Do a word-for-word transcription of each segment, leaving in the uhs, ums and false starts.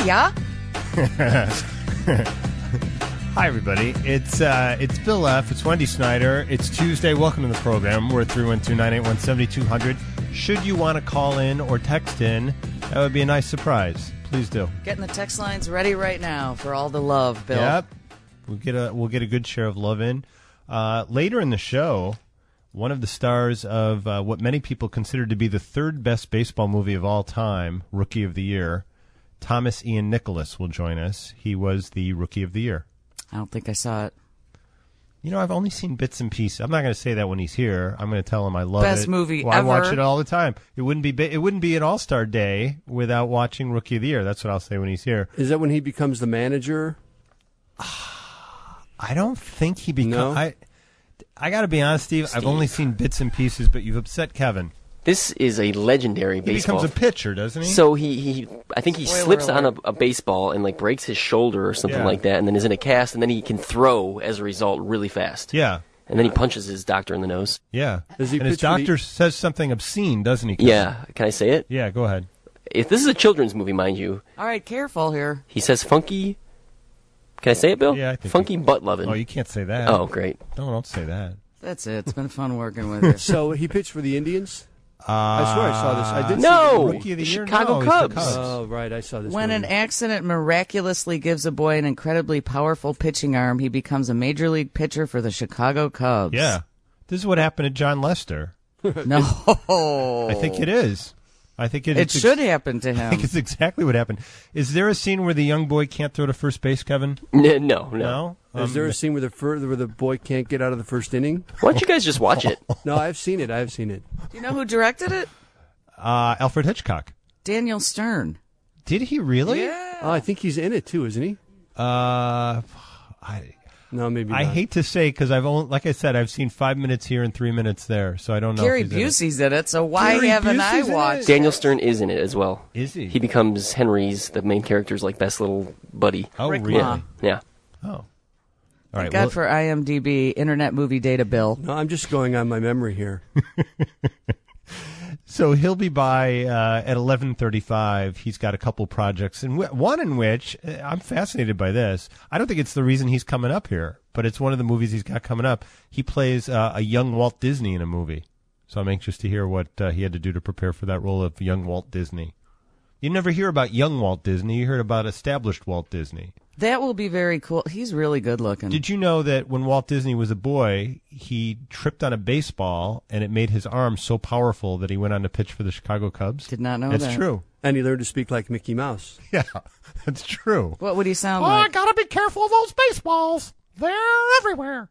Yeah? Hi, everybody. It's uh, it's Bill F. It's Wendy Snyder. It's Tuesday. Welcome to the program. We're at three one two, nine eight one, seven two zero zero. Should you want to call in or text in, that would be a nice surprise. Please do. Getting the text lines ready right now for all the love, Bill. Yep. We'll get a, we'll get a good share of love in. Uh, later in the show, one of the stars of uh, what many people consider to be the third best baseball movie of all time, Rookie of the Year, Thomas Ian Nicholas will join us. He was the Rookie of the Year. I don't think I saw it. You know, I've only seen bits and pieces. I'm not going to say that when he's here. I'm going to tell him I love Best it. movie well, ever. I watch it all the time. It wouldn't be it wouldn't be an All-Star Day without watching Rookie of the Year. That's what I'll say when he's here. Is that when he becomes the manager? I don't think he becomes. No? I I got to be honest, Steve, Steve. I've only seen bits and pieces, but you've upset Kevin. This is a legendary He baseball. becomes a pitcher, doesn't he? So he, he I think he Spoiler slips on a, alert. a baseball and like breaks his shoulder or something Yeah. like that, and then is in a cast, and then he can throw as a result really fast. Yeah, And then he punches his doctor in the nose. yeah. Does he and his pitch for the- doctor says something obscene, doesn't he? Kevin? Yeah, can I say it? Yeah, go ahead. If this is a children's movie, mind you, All right, careful here. he says funky. Can I say it, Bill? Yeah, I think funky you- butt loving. Oh, you can't say that. Oh, great. No, don't say that. That's it. It's been fun working with you. So he pitched for the Indians? Uh, I swear I saw this. I did No! see the Rookie of the The Year? Chicago No, he's the Cubs. Cubs. Oh, right. I saw this When an movie. accident miraculously gives a boy an incredibly powerful pitching arm, he becomes a major league pitcher for the Chicago Cubs. Yeah. This is what happened to John Lester. No. I think it is. I think it, It it's ex- should happen to I him. think it's exactly what happened. Is there a scene where the young boy can't throw to first base, Kevin? N- no, no. No? Is Um, there a scene where the fir- where the boy can't get out of the first inning? Why don't you guys just watch it? No, I've seen it. I've seen it. Do you know who directed it? uh, Alfred Hitchcock. Daniel Stern. Did he really? Yeah. Oh, I think he's in it too, isn't he? Uh, I No, maybe I not. hate to say because I've only, like I said, I've seen five minutes here and three minutes there, so I don't know. Gary if he's in it. Busey's in it, so why Gary haven't I Busey's in watched it? Daniel Stern is in it as well. Is he? He becomes Henry's, the main character's like best little buddy. Oh, Rick really? Ma. Yeah. Oh, all Thank right. God well, for IMDb, Internet Movie Data Bill. No, I'm just going on my memory here. So he'll be by uh, at eleven thirty-five. He's got a couple projects, and w- one in which uh, I'm fascinated by this. I don't think it's the reason he's coming up here, but it's one of the movies he's got coming up. He plays uh, a young Walt Disney in a movie, so I'm anxious to hear what uh, he had to do to prepare for that role of young Walt Disney. You never hear about young Walt Disney. You heard about established Walt Disney. That will be very cool. He's really good looking. Did you know that when Walt Disney was a boy, he tripped on a baseball and it made his arm so powerful that he went on to pitch for the Chicago Cubs? Did not know That's that. true. And he learned to speak like Mickey Mouse. Yeah, that's true. What would he sound Oh, I like? gotta be careful of those baseballs. They're everywhere.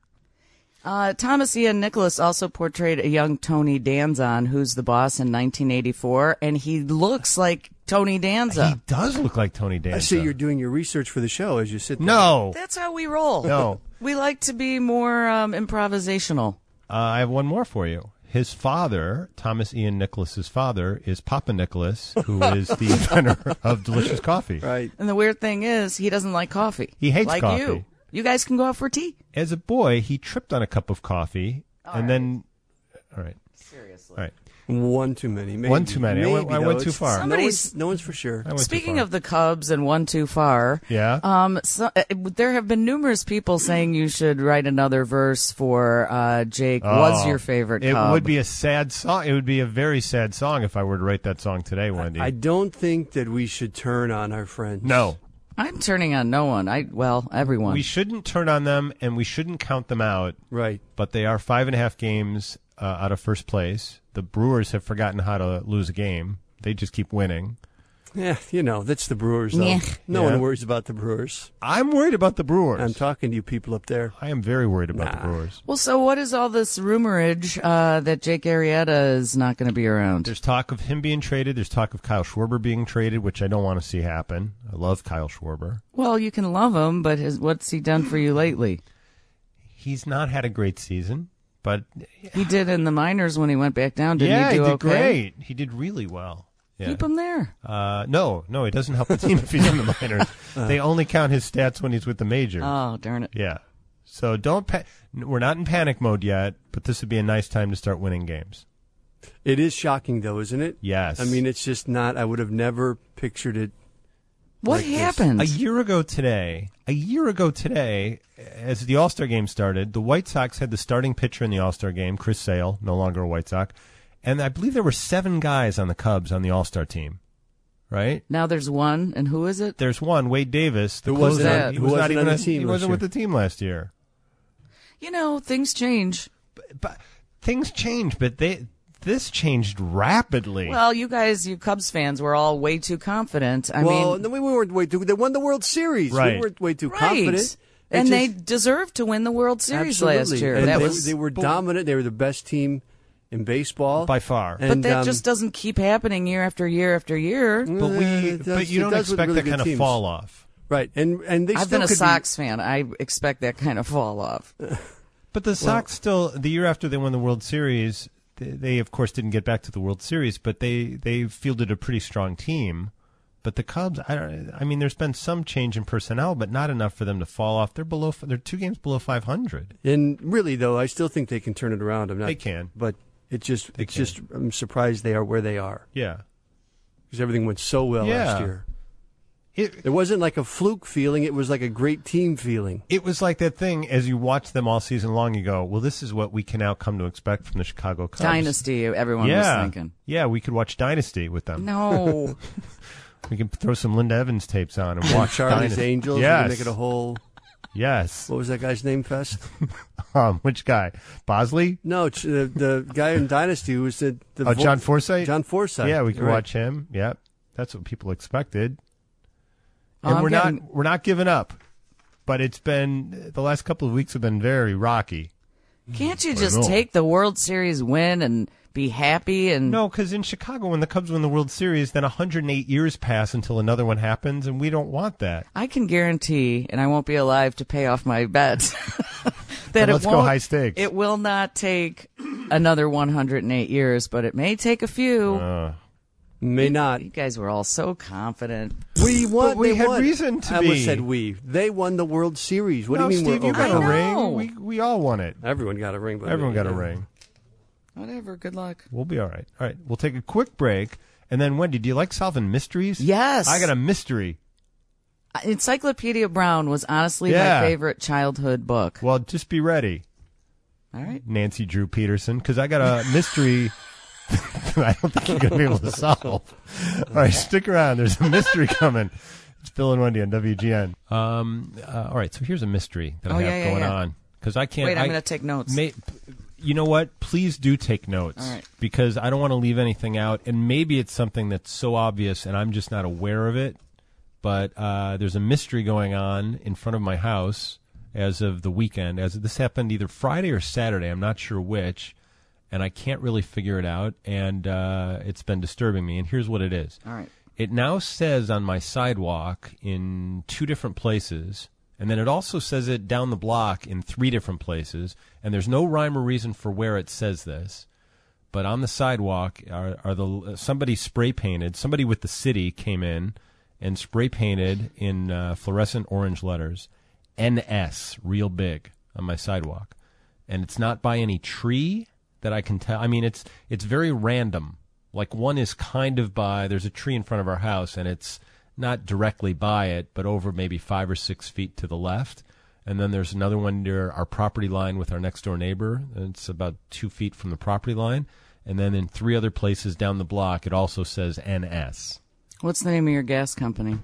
Uh, Thomas Ian Nicholas also portrayed a young Tony Danza, who's the boss in nineteen eighty-four, and he looks like Tony Danza. He does look like Tony Danza. I see you're doing your research for the show as you sit there. No. That's how we roll. No. We like to be more um, improvisational. Uh, I have one more for you. His father, Thomas Ian Nicholas's father, is Papa Nicholas, who is the inventor of delicious coffee. Right. And the weird thing is, he doesn't like coffee. He hates like coffee. you. You guys can go out for tea. As a boy, he tripped on a cup of coffee, and then... All right. Seriously. All right. One too many. Maybe. One too many. I went- Maybe, I though. went too It's- far. No Somebody's- one's, no one's for sure. I went too Speaking far. of the Cubs and one too far, Yeah? um, so, uh, there have been numerous people saying you should write another verse for uh, Jake. What's Oh, your favorite It Cub? would be a sad song. It would be a very sad song if I were to write that song today, Wendy. I don't think that we should turn on our friends. no. I'm turning on no one. I well, everyone. We shouldn't turn on them, and we shouldn't count them out. Right. But they are five and a half games uh, out of first place. The Brewers have forgotten how to lose a game. They just keep winning. Yeah, you know, that's the Brewers, though. Yeah. No Yeah. one worries about the Brewers. I'm worried about the Brewers. I'm talking to you people up there. I am very worried about the Nah. Brewers. well, so what is all this rumorage uh, that Jake Arrieta is not going to be around? There's talk of him being traded. There's talk of Kyle Schwarber being traded, which I don't want to see happen. I love Kyle Schwarber. Well, you can love him, but his, what's he done for you lately? He's not had a great season, but He did in the minors when he went back down. Didn't yeah, he do did okay? great. He did really well. Yeah. Keep him there. Uh, no, no, it doesn't help the team if he's in the minors. They only count his stats when he's with the majors. Oh, darn it. Yeah. So don't pa- we're not in panic mode yet, but this would be a nice time to start winning games. It is shocking, though, isn't it? Yes. I mean, it's just not. I would have never pictured it What like this. happened? A year ago today, a year ago today, as the All-Star game started, the White Sox had the starting pitcher in the All-Star game, Chris Sale, no longer a White Sox, and I believe there were seven guys on the Cubs on the All-Star team, right? Now there's one, and who is it? There's one, Wade Davis. The Who wasn't closer. on- He who was not wasn't even on a- the team He last wasn't year. with the team last year. You know, things change. But, but things change, but they this changed rapidly. Well, you guys, you Cubs fans, were all way too confident. I well, mean, no, we weren't way too. They won the World Series. Right. We weren't way too right. confident. It And they just- deserved to win the World Series absolutely. last year. And that they, was, they were dominant. They were the best team in baseball By far. And, but that um, just doesn't keep happening year after year after year. but we, eh, it does- but you it don't does with expect really that good kind of teams. fall off. right. And and they I've still been a could Sox fan. I expect that kind of fall off. But the Sox still, the year after they won the World Series, they, they of course didn't get back to the World Series, but they, they fielded a pretty strong team. But the Cubs, I don't. I mean, there's been some change in personnel, but not enough for them to fall off. They're below. They're two games below five hundred. Be, and really though, I still think they can turn it around. I'm not. They can. But it just They it's can. just I'm surprised they are where they are Yeah. because everything went so well last Yeah. year. It It wasn't like a fluke feeling. It was like a great team feeling. it was like that thing as you watch them all season long. You go, well, this is what we can now come to expect from the Chicago Cubs. Dynasty, everyone Yeah. was thinking. Yeah, we could watch Dynasty with them. No. We can throw some Linda Evans tapes on and watch Charlie's Dynasty. Angels. Yes. We make it a whole. Yes. What was that guy's name? Fest? Um, which guy? Bosley? No, it's, uh, the guy in Dynasty who was the, the Oh, vo- John Forsythe? John Forsythe. Yeah, we can Right. watch him. Yep. That's what people expected. Oh, And I'm we're getting- not we're not giving up. But it's been the last couple of weeks have been very rocky. Can't you I just know. take the World Series win and be happy? And No, because in Chicago, when the Cubs win the World Series, then one hundred eight years pass until another one happens, and we don't want that. I can guarantee, and I won't be alive to pay off my bet, that Then let's it go won't, high stakes. It will not take another one hundred eight years, but it may take a few. Uh, May not. You guys were all so confident. We won. But we they had won. reason to I almost be. said we. They won the World Series. What no, do you mean Steve, we're you got over? a I know. ring. We we all won it. Everyone got a ring. But Everyone got a yeah. ring. Whatever. Good luck. We'll be all right. All right, we'll take a quick break, and then Wendy, do you like solving mysteries? Yes. I got a mystery. Encyclopedia Brown was honestly Yeah. my favorite childhood book. Well, just be ready, All right. Nancy Drew Peterson, because I got a mystery that I don't think you're going to be able to solve. All right, stick around. There's a mystery coming. It's Bill and Wendy on W G N. Um, uh, all right, so here's a mystery that Oh, I have yeah, yeah, going yeah. on because I can't. Wait, I'm I- going to take notes. May, you know what? Please do take notes All right. because I don't want to leave anything out. And maybe it's something that's so obvious and I'm just not aware of it. But uh, there's a mystery going on in front of my house as of the weekend. As this happened either Friday or Saturday, I'm not sure which, and I can't really figure it out. And uh, it's been disturbing me. And here's what it is. All right. It now says on my sidewalk in two different places, and then it also says it down the block in three different places, and there's no rhyme or reason for where it says this. But on the sidewalk are, are the somebody spray painted, somebody with the city came in and spray painted in uh, fluorescent orange letters, N S, real big, on my sidewalk. And it's not by any tree that I can tell. I mean, it's it's very random. Like one is kind of by, there's a tree in front of our house, and it's not directly by it, but over maybe five or six feet to the left. And then there's another one near our property line with our next door neighbor. It's about two feet from the property line. And then in three other places down the block, it also says N S. What's the name of your gas company?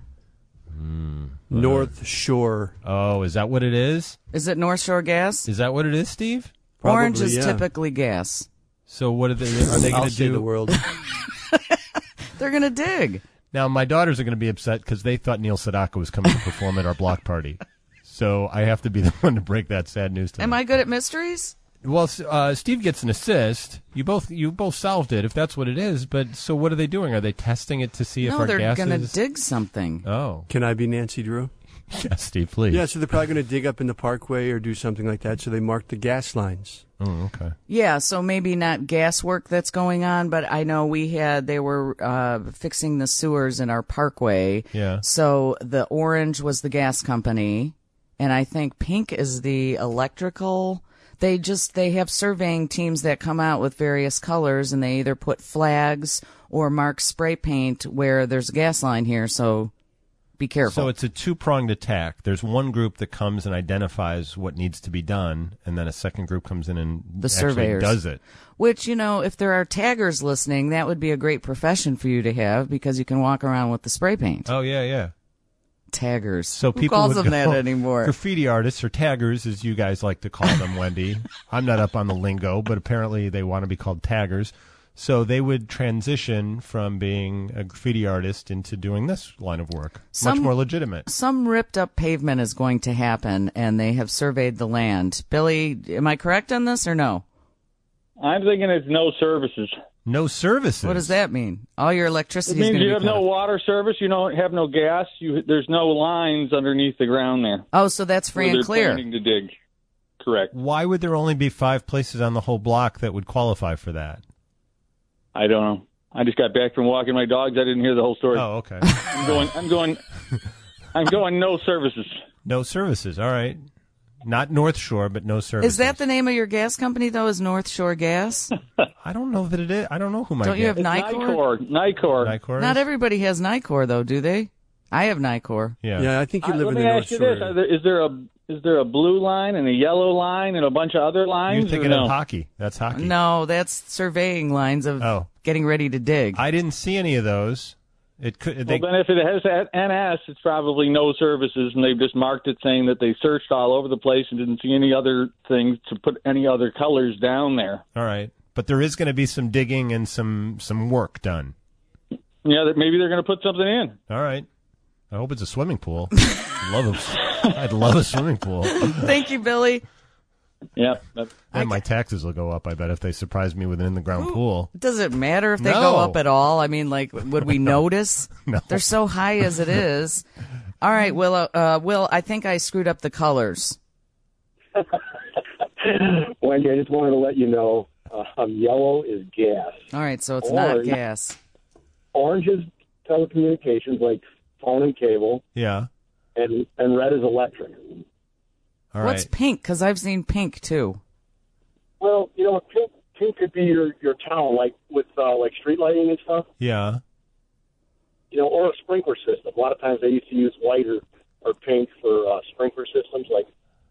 North Shore. Oh, is that what it is? Is it North Shore Gas? Is that what it is, Steve? Orange Probably, is yeah. typically gas. So what are they? Are they I'll going to say do? the world. They're going to dig. Now, my daughters are going to be upset because they thought Neil Sedaka was coming to perform at our block party. So I have to be the one to break that sad news to them. Am I good at mysteries? Well, uh, Steve gets an assist. You both you both solved it, if that's what it is. But so what are they doing? Are they testing it to see if No, our they're gas going to is? dig something. Oh, Can I be Nancy Drew? yes, Steve, please. Yeah, so they're probably going to dig up in the parkway or do something like that. So they mark the gas lines. Oh, okay. Yeah, so maybe not gas work that's going on, but I know we had, they were uh, fixing the sewers in our parkway. Yeah. So the orange was the gas company, and I think pink is the electrical. They just, they have surveying teams that come out with various colors, and they either put flags or mark spray paint where there's a gas line here, so be careful. So it's a two-pronged attack. There's one group that comes and identifies what needs to be done, and then a second group comes in and The actually surveyors. does it. Which, you know, if there are taggers listening, that would be a great profession for you to have because you can walk around with the spray paint. Oh, yeah, yeah. Taggers. So Who people calls would them go- that anymore? Graffiti artists or taggers, as you guys like to call them, Wendy. I'm not up on the lingo, but apparently they want to be called taggers. So they would transition from being a graffiti artist into doing this line of work. Some- Much more legitimate. Some ripped up pavement is going to happen, and they have surveyed the land. Billy, am I correct on this or no? I'm thinking it's no services. No services. What does that mean? All your It electricity is means going to you be have cut no off. water service. You don't have no gas. You there's no lines underneath the ground there. Oh, so that's free where and they're clear. planning to dig. Correct. Why would there only be five places on the whole block that would qualify for that? I don't know. I just got back from walking my dogs. I didn't hear the whole story. Oh, okay. I'm going. I'm going. I'm going. No services. No services. All right. Not North Shore, but no services. Is that the name of your gas company, though, is North Shore Gas? I don't know that it is. I don't know who my Don't you have It's Nicor? Nicor. Nicor. Nicor Not is? everybody has Nicor, though, do they? I have Nicor. Yeah. Yeah, I think you Uh, live let in me the North ask you Shore. this: Are there, is there a is there a blue line and a yellow line and a bunch of other lines? You're thinking or no? of hockey. That's hockey. No, that's surveying lines of Oh. getting ready to dig. I didn't see any of those. It could. They, Well, then if it has that N S, it's probably no services, and they've just marked it saying that they searched all over the place and didn't see any other things to put any other colors down there. all right. But there is going to be some digging and some some work done. Yeah, that maybe they're going to put something in. All right. I hope it's a swimming pool. I'd love a, I'd love a swimming pool. Thank you, Billy. Yeah. That, And my taxes will go up, I bet, if they surprise me with an in-the-ground pool. Does it matter if they No. go up at all? I mean, like, would we notice? No. They're so high as it is. All right, Will. Uh, uh, Will, I think I screwed up the colors. Wendy, I just wanted to let you know, um, yellow is gas. All right, so it's not Orange. gas. Orange is telecommunications, like phone and cable, Yeah. and and red is electric. All right. What's pink? Because I've seen pink too. Well, you know, pink, pink could be your, your town, like with uh, like street lighting and stuff, Yeah. you know, or a sprinkler system. A lot of times they used to use white or, or pink for uh, sprinkler systems, like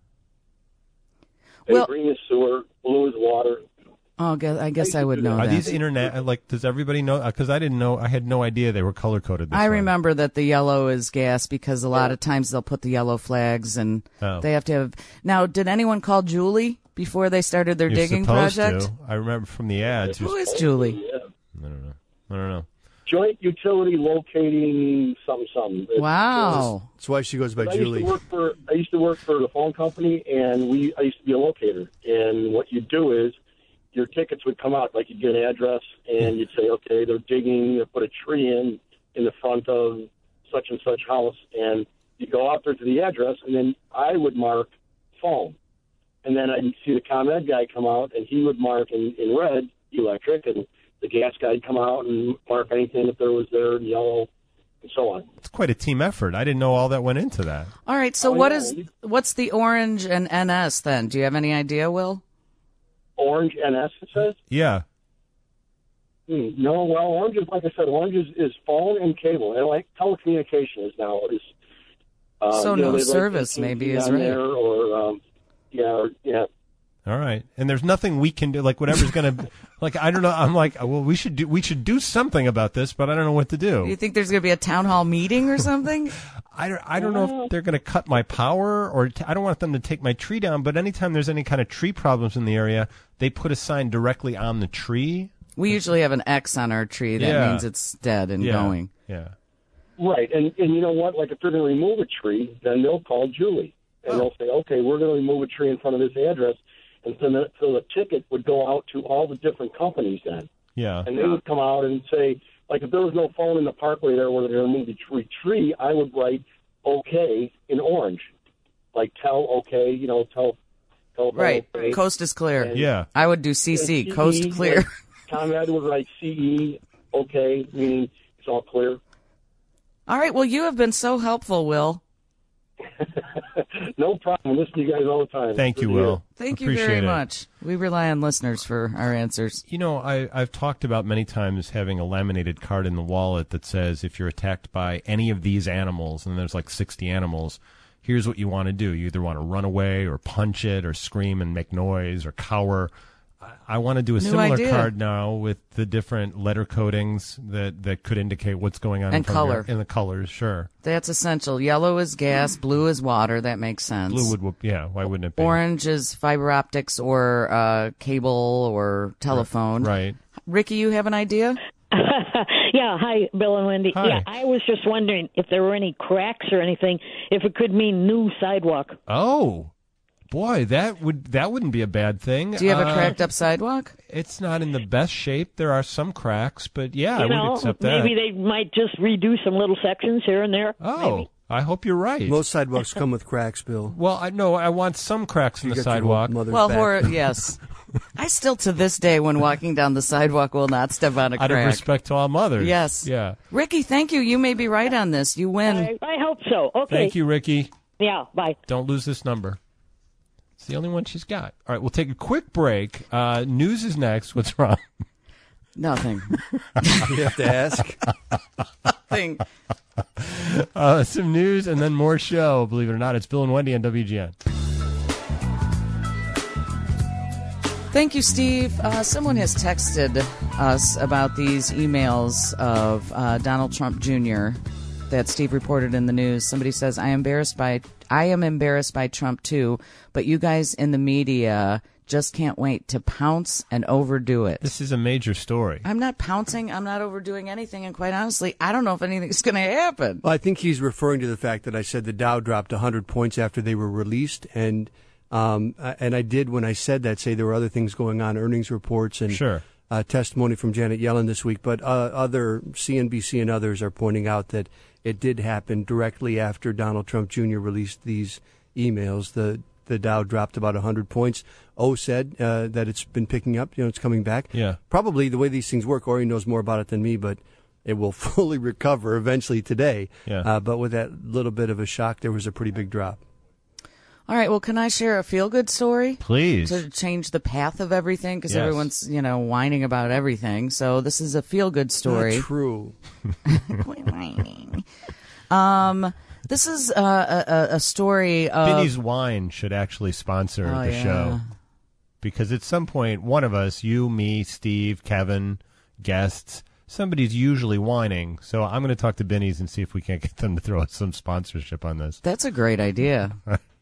Well- green is sewer, blue is water. Oh, gu- I guess I would know Are that. these internet, like, does everybody know? Because I didn't know, I had no idea they were color-coded this I way. remember that the yellow is gas because a lot of times they'll put the yellow flags and Oh. they have to have. Now, did anyone call Julie before they started their You're digging supposed project? to. I remember from the ads. Who you're- is Julie? Yeah. I don't know. I don't know. Joint utility locating something something. It's- Wow. That's why she goes by I Julie. used to work for I used to work for the phone company, and we I used to be a locator. And what you do is your tickets would come out, like you'd get an address, and you'd say, okay, they're digging, they put a tree in in the front of such and such house, and you go out there to the address, and then I would mark phone, and then I'd see the ComEd guy come out, and he would mark in, in red electric, and the gas guy'd come out and mark anything if there was there in yellow, and so on. It's quite a team effort. I didn't know all that went into that. All right. So Oh, what yeah. is what's the orange and N S then? Do you have any idea, Will? Orange N S, it says. Yeah. Hmm, no, well, orange is, like I said, orange is, is phone and cable, and like telecommunication is now is. Uh, So you know, no they write service A T and T maybe is on right. there, or um, yeah, or, yeah. All right. And there's nothing we can do. Like whatever's going to, like, I don't know. I'm like, well, we should do, we should do something about this, but I don't know what to do. Do you think there's going to be a town hall meeting or something? I don't, I don't know if they're going to cut my power or t- I don't want them to take my tree down, but anytime there's any kind of tree problems in the area, they put a sign directly on the tree. We usually have an X on our tree. That Yeah. means it's dead and Yeah. going. Yeah. Right, and and you know what? Like if they're going to remove a tree, then they'll call Julie, and they'll say, okay, we're going to remove a tree in front of this address, and so the, so the ticket would go out to all the different companies then. Yeah. And they would come out and say, like, if there was no phone in the parkway there where they're going to move the tree, tree, I would write okay in orange. Like, tell okay, you know, tell, tell Right. okay. Coast is clear. And- Yeah. I would do C C. And Coast C E, clear. like, Conrad would write C E, okay, meaning it's all clear. All right. Well, you have been so helpful, Will. No problem. Listen to you guys all the time. Thank you, Good to Will. hear. Thank you Appreciate very it. much. We rely on listeners for our answers. You know, I, I've talked about many times having a laminated card in the wallet that says if you're attacked by any of these animals, and there's like sixty animals, here's what you want to do. You either want to run away or punch it or scream and make noise or cower. I, I want to do a New similar idea. card now with the different letter codings that, that could indicate what's going on in And front of color. your- and the colors, sure. That's essential. Yellow is gas, blue is water. That makes sense. Blue would, yeah, why wouldn't it be? Orange is fiber optics or uh, cable or telephone. Right. Ricky, you have an idea? Yeah, hi, Bill and Wendy. Hi. Yeah, I was just wondering if there were any cracks or anything, if it could mean new sidewalk. Oh, boy, that would that wouldn't be a bad thing. Do you have a Uh, cracked up sidewalk? It's not in the best shape. There are some cracks, but yeah, I you know, would accept that. maybe they might just redo some little sections here and there. oh, maybe. I hope you're right. Most sidewalks come with cracks, Bill. well, I know I want some cracks in You the got your sidewalk. mother's Well, back. Hor- yes. I still, to this day, when walking down the sidewalk, will not step on a Out of crack. respect to all mothers. Yes. Yeah. Ricky, thank you. You may be right on this. You win. I, I hope so. Okay. Thank you, Ricky. Yeah, bye. Don't lose this number. It's the only one she's got. All right, we'll take a quick break. Uh, news is next. What's wrong? Nothing. You have to ask. Thing. Uh, some news and then more show. Believe it or not, it's Bill and Wendy on W G N. Thank you, Steve. Uh, someone has texted us about these emails of uh, Donald Trump Junior that Steve reported in the news. Somebody says, I am embarrassed by I am embarrassed by Trump too, but you guys in the media just can't wait to pounce and overdo it. This is a major story. I'm not pouncing. I'm not overdoing anything. And quite honestly, I don't know if anything's going to happen. Well, I think he's referring to the fact that I said the Dow dropped one hundred points after they were released, and um, uh, and I did when I said that say there were other things going on, earnings reports and Sure. uh, testimony from Janet Yellen this week. But uh, other C N B C and others are pointing out that it did happen directly after Donald Trump Junior released these emails. The the Dow dropped about one hundred points. O said uh, that it's been picking up. You know, it's coming back. Yeah. Probably the way these things work, Ori knows more about it than me, but it will fully recover eventually today. Yeah. Uh, but with that little bit of a shock, there was a pretty big drop. All right. Well, can I share a feel-good story? Please. To change the path of everything, because Yes. everyone's, you know, whining about everything. So this is a feel-good story. Not true. Quit whining. Um, this is uh, a, a, a story of... Binny's Wine should actually sponsor Oh, the yeah. show. Because at some point, one of us, you, me, Steve, Kevin, guests, somebody's usually whining. So I'm going to talk to Binny's and see if we can't get them to throw us some sponsorship on this. That's a great idea.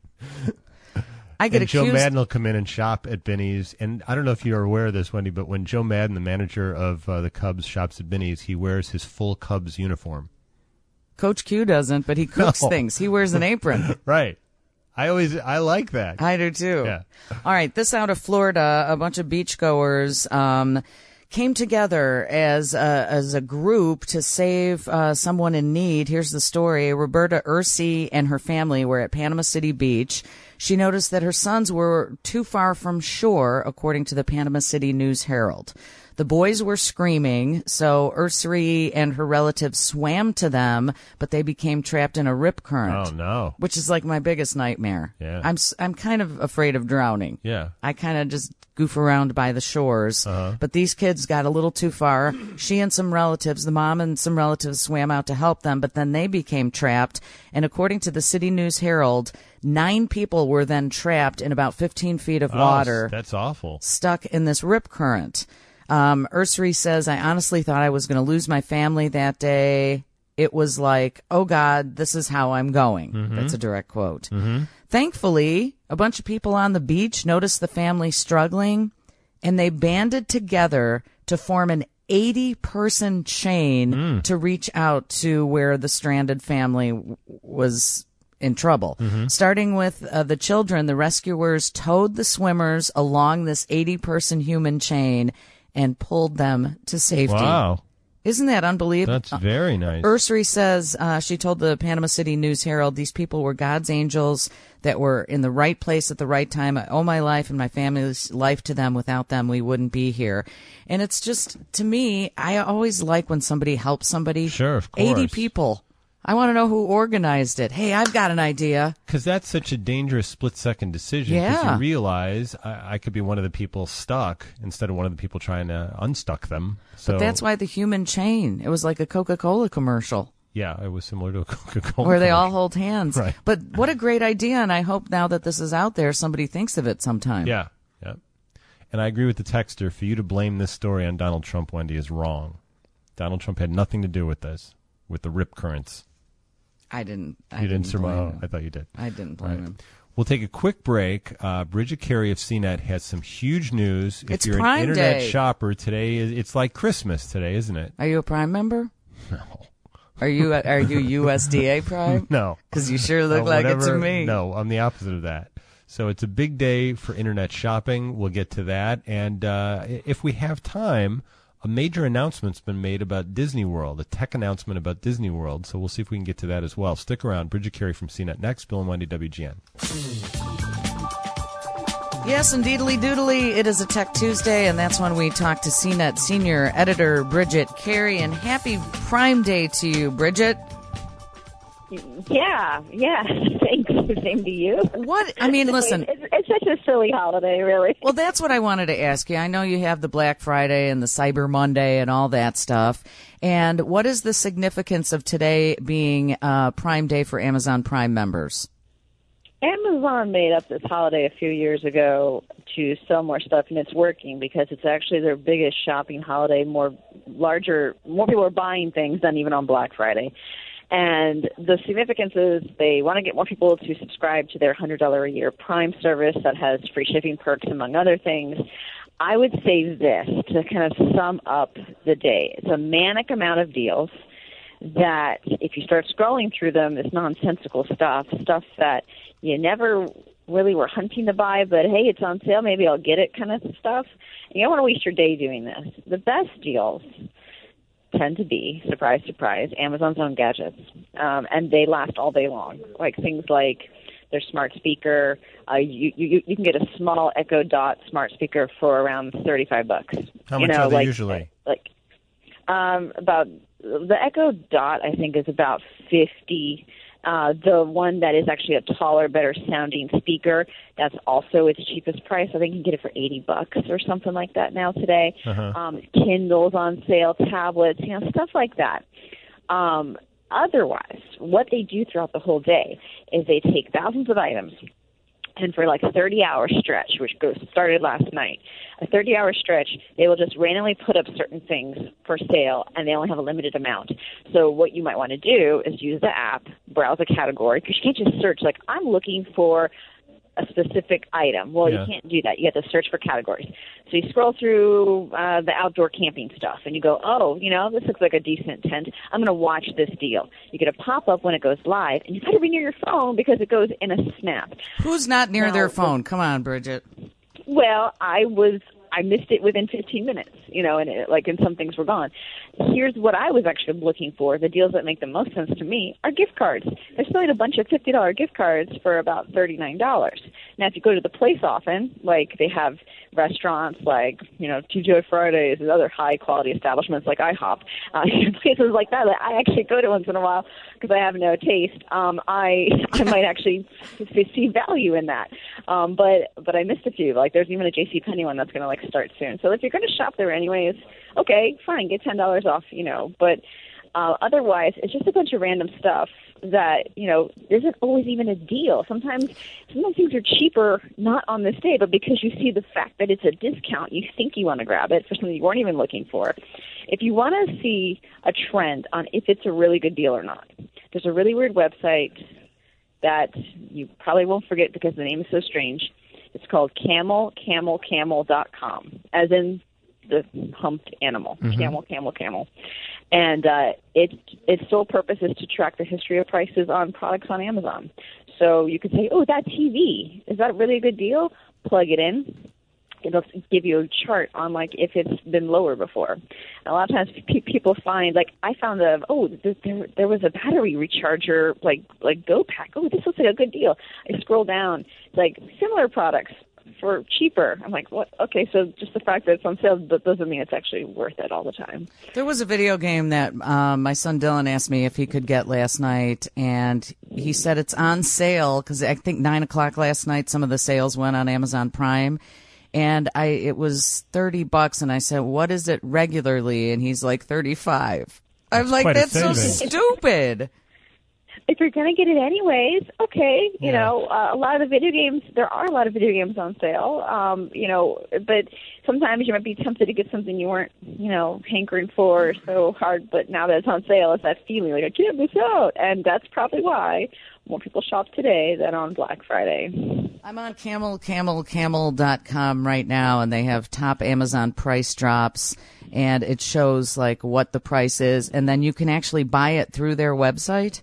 I get And Joe accused... Madden will come in and shop at Binny's. And I don't know if you're aware of this, Wendy, but when Joe Madden, the manager of uh, the Cubs, shops at Binny's, he wears his full Cubs uniform. Coach Q doesn't, but he cooks No. things. He wears an apron. Right. I always, I like that. I do too. Yeah. All right, this out of Florida, a bunch of beachgoers um, came together as a, as a group to save uh, someone in need. Here's the story. Roberta Ursi and her family were at Panama City Beach. She noticed that her sons were too far from shore, according to the Panama City News Herald. The boys were screaming, so Ursary and her relatives swam to them, but they became trapped in a rip current. Oh, no. Which is like my biggest nightmare. Yeah. I'm s- I'm kind of afraid of drowning. Yeah. I kind of just goof around by the shores. Uh-huh. But these kids got a little too far. She and some relatives, the mom and some relatives swam out to help them, but then they became trapped. And according to the City News Herald, nine people were then trapped in about fifteen feet of Oh, water, that's awful. stuck in this rip current. Um, Ursary says, I honestly thought I was going to lose my family that day. It was like, oh, God, this is how I'm going. Mm-hmm. That's a direct quote. Mm-hmm. Thankfully, a bunch of people on the beach noticed the family struggling, and they banded together to form an eighty-person chain Mm. to reach out to where the stranded family w- was in trouble. Mm-hmm. Starting with uh, the children, the rescuers towed the swimmers along this eighty-person human chain and pulled them to safety. Wow. Isn't that unbelievable? That's very nice. Ursary says, uh, she told the Panama City News Herald, these people were God's angels that were in the right place at the right time. I owe my life and my family's life to them. Without them, we wouldn't be here. And it's just, to me, I always like when somebody helps somebody. Sure, of course. eighty people. I want to know who organized it. Hey, I've got an idea. Because that's such a dangerous split-second decision. Because Yeah. you realize I, I could be one of the people stuck instead of one of the people trying to unstuck them. So But that's why the human chain. It was like a Coca-Cola commercial yeah, it was similar to a Coca-Cola. where they all commercial. hold hands. Right. But what a great idea, and I hope now that this is out there, somebody thinks of it sometime. Yeah, yeah. And I agree with the texter. For you to blame this story on Donald Trump, Wendy, is wrong. Donald Trump had nothing to do with this, with the rip currents. I didn't. I You didn't, didn't surmise. blame Oh, him. I thought you did. I didn't blame Right. him. We'll take a quick break. Uh, Bridget Carey of C net has some huge news. If It's you're Prime an internet Day. shopper today, is- it's like Christmas today, isn't it? Are you a Prime member? No. Are you are you U S D A Prime? No. Because you sure look Uh, like it to whatever- me. No, I'm the opposite of that. So it's a big day for internet shopping. We'll get to that. And uh, i- if we have time, a major announcement's been made about Disney World, a tech announcement about Disney World. So we'll see if we can get to that as well. Stick around. Bridget Carey from C net next. Bill and Wendy, W G N. Yes, indeedly doodly. It is a Tech Tuesday, and that's when we talk to C net senior editor Bridget Carey. And happy Prime Day to you, Bridget. Yeah, yeah. Thanks. Same to you. What? I mean, listen. It's, it's such a silly holiday, really. Well, that's what I wanted to ask you. I know you have the Black Friday and the Cyber Monday and all that stuff. And what is the significance of today being uh, Prime Day for Amazon Prime members? Amazon made up this holiday a few years ago to sell more stuff, and it's working because it's actually their biggest shopping holiday. More larger, more people are buying things than even on Black Friday. And the significance is they want to get more people to subscribe to their one hundred dollars a year Prime service that has free shipping perks, among other things. I would say this to kind of sum up the day. It's a manic amount of deals that if you start scrolling through them, it's nonsensical stuff, stuff that you never really were hunting to buy, but hey, it's on sale, maybe I'll get it kind of stuff. And you don't want to waste your day doing this. The best deals tend to be, surprise, surprise, Amazon's own gadgets. Um, and they last all day long. Like things like their smart speaker. Uh, you, you you can get a small Echo Dot smart speaker for around thirty-five bucks. How you much know, are they like, usually? Like um, about the Echo Dot, I think, is about fifty. Uh, the one that is actually a taller, better sounding speaker, that's also its cheapest price. I think you can get it for eighty bucks or something like that now today. Uh-huh. Um, Kindles on sale, tablets, you know, stuff like that. Um, otherwise, what they do throughout the whole day is they take thousands of items, and for like a thirty-hour stretch, which goes started last night, a thirty-hour stretch, they will just randomly put up certain things for sale, and they only have a limited amount. So what you might want to do is use the app, browse a category, because you can't just search, like, I'm looking for a specific item. Well, Yeah. you can't do that. You have to search for categories. So you scroll through uh, the outdoor camping stuff, and you go, oh, you know, this looks like a decent tent. I'm going to watch this deal. You get a pop-up when it goes live, and you better be near your phone because it goes in a snap. Who's not near Now, their phone? Come on, Bridget. Well, I was I missed it within fifteen minutes, you know, and it, like, and some things were gone. Here's what I was actually looking for. The deals that make the most sense to me are gift cards. They're selling a bunch of fifty dollars gift cards for about thirty-nine dollars. Now, if you go to the place often, like they have restaurants like, you know, T G I Fridays and other high-quality establishments like IHOP, uh, places like that that I actually go to once in a while because I have no taste, um, I I might actually see value in that. Um, but but I missed a few. Like there's even a JCPenney one that's going to like start soon. So if you're going to shop there anyways, okay, fine, get ten dollars off, you know. But uh, otherwise, it's just a bunch of random stuff that, you know, isn't always even a deal. Sometimes sometimes things are cheaper not on this day, but because you see the fact that it's a discount, you think you want to grab it for something you weren't even looking for. If you want to see a trend on if it's a really good deal or not, there's a really weird website that you probably won't forget because the name is so strange. It's called camel camel camel dot com, as in the humped animal, mm-hmm. camel, camel, camel. And uh, it, its sole purpose is to track the history of prices on products on Amazon. So you could say, oh, that T V, is that really a good deal? Plug it in. It'll give you a chart on, like, if it's been lower before. And a lot of times pe- people find, like, I found, a, oh, there, there, there was a battery recharger, like, like Go Pack. Oh, this looks like a good deal. I scroll down. Like, similar products for cheaper. I'm like, what? Okay, so just the fact that it's on sale, but doesn't mean it's actually worth it all the time. There was a video game that um, my son Dylan asked me if he could get last night, and he said it's on sale because I think nine o'clock last night some of the sales went on Amazon Prime, and I it was thirty bucks, and I said, what is it regularly? And he's like thirty-five. I'm That's like, quite a that's so saving. stupid. If you're going to get it anyways, okay. You Yeah. know, uh, a lot of the video games, there are a lot of video games on sale, um, you know, but sometimes you might be tempted to get something you weren't, you know, hankering for so hard, but now that it's on sale, it's that feeling like, I can't miss out. And that's probably why more people shop today than on Black Friday. I'm on camel camel camel dot com right now, and they have top Amazon price drops, and it shows like what the price is, and then you can actually buy it through their website.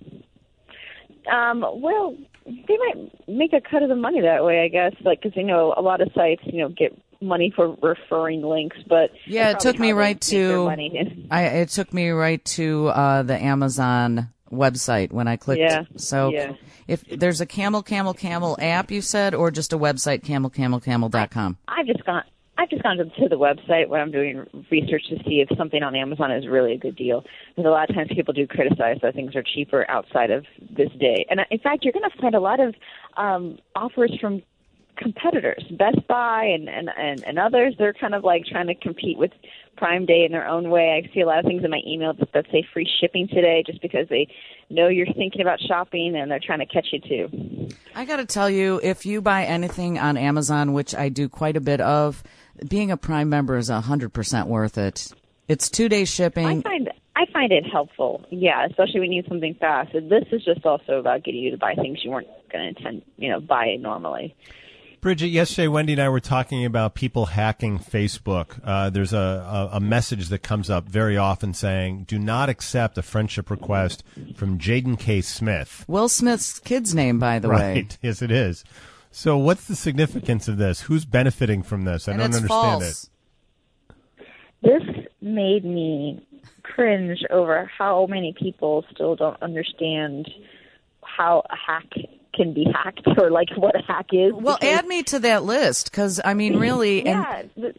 Um, well, they might make a cut of the money that way, I guess, like because you know a lot of sites, you know, get money for referring links, but Yeah, it that's took probably me how they right make their to money. I it took me right to uh, the Amazon website when I clicked. Yeah, So yeah. if there's a Camel Camel Camel app, you said, or just a website, camel camel camel dot com. I've just gone. I've just gone to, to the website when I'm doing research to see if something on Amazon is really a good deal. Because a lot of times people do criticize that things are cheaper outside of this day. And in fact, you're going to find a lot of um, offers from competitors, Best Buy and, and, and, and others. They're kind of like trying to compete with Prime Day in their own way. I see a lot of things in my email that, that say free shipping today just because they know you're thinking about shopping and they're trying to catch you too. I got to tell you, if you buy anything on Amazon, which I do quite a bit of, being a Prime member is one hundred percent worth it. It's two-day shipping. I find I find it helpful, yeah, especially when you need something fast. And this is just also about getting you to buy things you weren't going to intend, you know, buy normally. Bridget, yesterday Wendy and I were talking about people hacking Facebook. Uh, there's a, a, a message that comes up very often saying, do not accept a friendship request from Jaden K. Smith. Will Smith's kid's name, by the way. Right, yes it is. So what's the significance of this? Who's benefiting from this? I And don't it's understand false. it. This made me cringe over how many people still don't understand how a hack can be hacked or like what a hack is. Well, because- add me to that list, because, I mean, really... yeah, and th-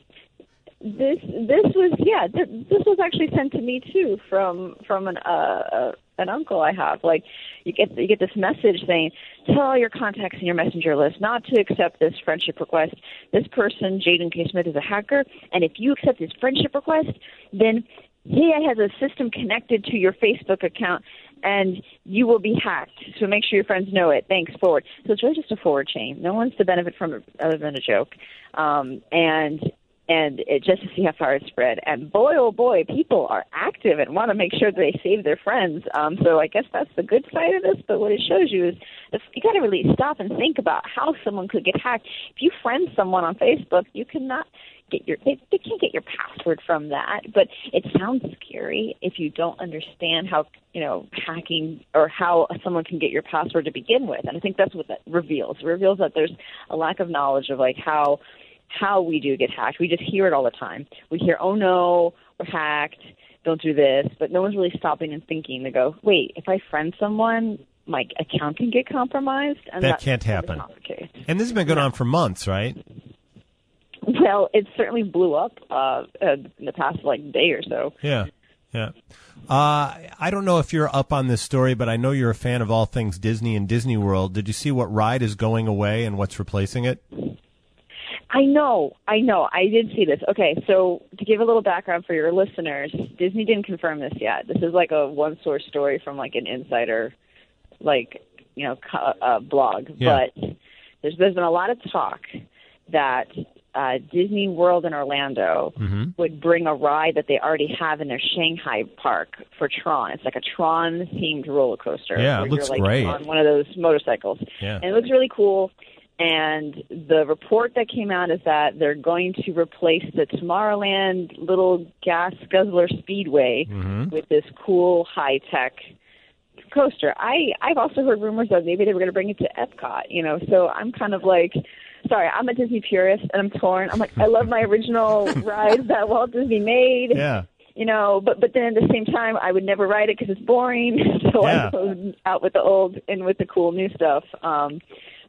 this this was yeah th- this was actually sent to me too from from an uh, uh an uncle I have. Like you get you get this message saying, tell all your contacts in your messenger list not to accept this friendship request. This person, Jaden K. Smith, is a hacker, and if you accept his friendship request, then he has a system connected to your Facebook account, and you will be hacked. So make sure your friends know it. Thanks, forward. So it's really just a forward chain. No one's to benefit from it other than a joke. Um, and and it, just to see how far it spread. And boy, oh boy, people are active and want to make sure that they save their friends. Um, so I guess that's the good side of this. But what it shows you is that you got to really stop and think about how someone could get hacked. If you friend someone on Facebook, you cannot get your they, they can't get your password from that. But it sounds scary if you don't understand how you know hacking or how someone can get your password to begin with. And I think that's what that reveals. It reveals that there's a lack of knowledge of like how how we do get hacked. We just hear it all the time. We hear, oh no, we're hacked, don't do this, but no one's really stopping and thinking to go, wait, if I friend someone, my account can get compromised? And That that's can't happen. not the case. And this has been going on for months, right? Well, it certainly blew up uh, in the past like day or so. Yeah, yeah. Uh, I don't know if you're up on this story, but I know you're a fan of all things Disney and Disney World. Did you see what ride is going away and what's replacing it? I know, I know. I did see this. Okay, so to give a little background for your listeners, Disney didn't confirm this yet. This is like a one-source story from like an insider, like, you know, co- uh, blog. Yeah. But there's there's been a lot of talk that uh, Disney World in Orlando Mm-hmm. would bring a ride that they already have in their Shanghai park for Tron. It's like a Tron-themed roller coaster. Yeah, where it looks you're, like, great. on one of those motorcycles. Yeah. And it looks really cool. And the report that came out is that they're going to replace the Tomorrowland little gas guzzler speedway Mhm. with this cool high-tech coaster. I, I've also heard rumors that maybe they were going to bring it to Epcot, you know, so I'm kind of like, sorry, I'm a Disney purist, and I'm torn. I'm like, I love my original rides that Walt Disney made. Yeah. You know, but but then at the same time, I would never ride it because it's boring. So Yeah. I go out with the old and with the cool new stuff. Um,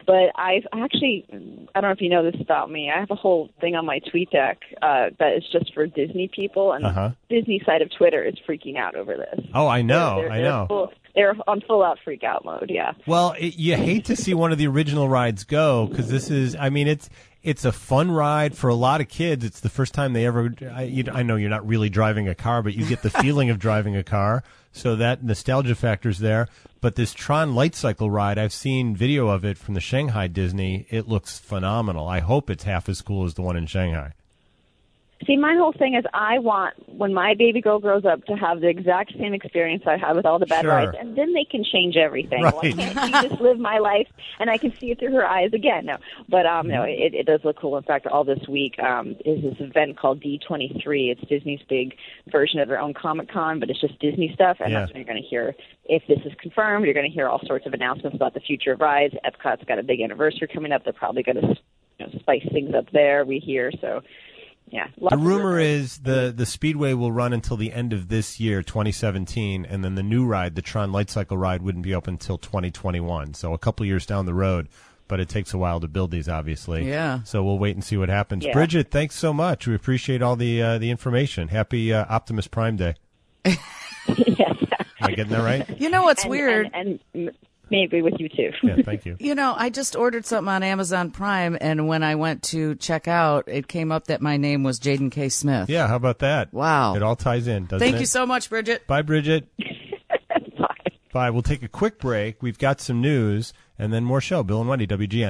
But I've actually, I don't know if you know this about me, I have a whole thing on my tweet deck uh, that is just for Disney people, and Uh-huh. Disney side of Twitter is freaking out over this. Oh, I know, They're, they're, I know. They're, full, they're on full-out freak-out mode, yeah. Well, it, you hate to see one of the original rides go because this is, I mean, it's it's a fun ride for a lot of kids. It's the first time they ever, I, you, I know you're not really driving a car, but you get the feeling of driving a car. So that nostalgia factor's there. But this Tron Light Cycle ride, I've seen video of it from the Shanghai Disney. It looks phenomenal. I hope it's half as cool as the one in Shanghai. See, my whole thing is I want, when my baby girl grows up, to have the exact same experience I had with all the bad Sure. rides, and then they can change everything. Right. Why can't she just live my life, and I can see it through her eyes again? No, but um, no, it, it does look cool. In fact, all this week um, is this event called D twenty-three. It's Disney's big version of their own Comic-Con, but it's just Disney stuff, and Yeah. that's when you're going to hear, if this is confirmed, you're going to hear all sorts of announcements about the future of rides. Epcot's got a big anniversary coming up. They're probably going to you know, spice things up there, we hear, so... Yeah, The rumor is the, the Speedway will run until the end of this year, twenty seventeen, and then the new ride, the Tron Light Cycle ride, wouldn't be open until twenty twenty-one, so a couple years down the road. But it takes a while to build these, obviously. Yeah. So we'll wait and see what happens. Yeah. Bridget, thanks so much. We appreciate all the uh, the information. Happy uh, Optimus Prime Day. yes. Am I getting that right? You know what's and, weird? And, and maybe with you too. Yeah, thank you. You know, I just ordered something on Amazon Prime, and when I went to check out, it came up that my name was Jaden K. Smith. Yeah, how about that? Wow. It all ties in, doesn't Thank it? you so much, Bridget. Bye, Bridget. Bye. Bye. We'll take a quick break. We've got some news, and then more show. Bill and Wendy, W G N.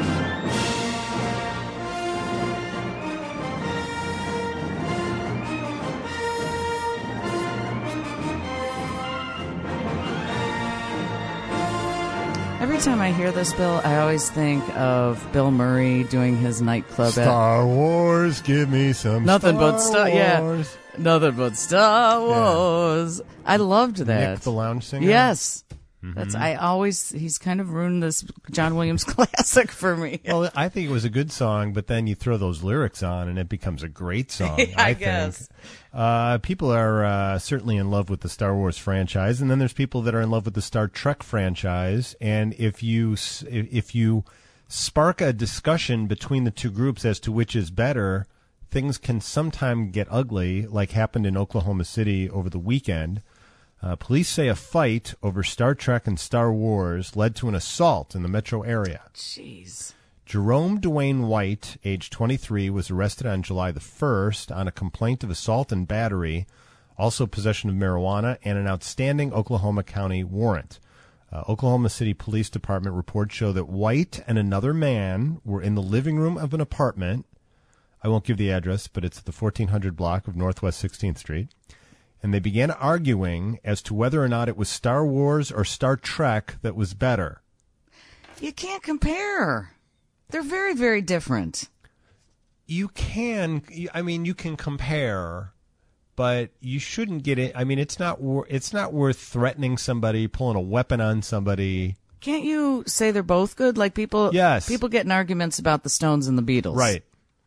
Every time I hear this, Bill, I always think of Bill Murray doing his nightclub at Star Wars, give me some Nothing Star but Star- yeah. Wars. Nothing but Star Wars. I loved that. Nick the Lounge Singer? Yes. That's I always he's kind of ruined this John Williams classic for me. Well, I think it was a good song, but then you throw those lyrics on and it becomes a great song, I I, guess. think. Uh, people are uh, certainly in love with the Star Wars franchise, and then there's people that are in love with the Star Trek franchise. And if you s- if you spark a discussion between the two groups as to which is better, things can sometimes get ugly, like happened in Oklahoma City over the weekend. Uh, police say a fight over Star Trek and Star Wars led to an assault in the metro area. Jeez. Jerome Dwayne White, age twenty-three, was arrested on July the first on a complaint of assault and battery, also possession of marijuana, and an outstanding Oklahoma County warrant. Uh, Oklahoma City Police Department reports show that White and another man were in the living room of an apartment. I won't give the address, but it's at the fourteen hundred block of Northwest sixteenth Street. And they began arguing as to whether or not it was Star Wars or Star Trek that was better. You can't compare. They're very, very different. You can, I mean, you can compare, but you shouldn't get it. I mean, it's not, wor- it's not worth threatening somebody, pulling a weapon on somebody. Can't you say they're both good? Like people, Yes. people get in arguments about the Stones and the Beatles. Right.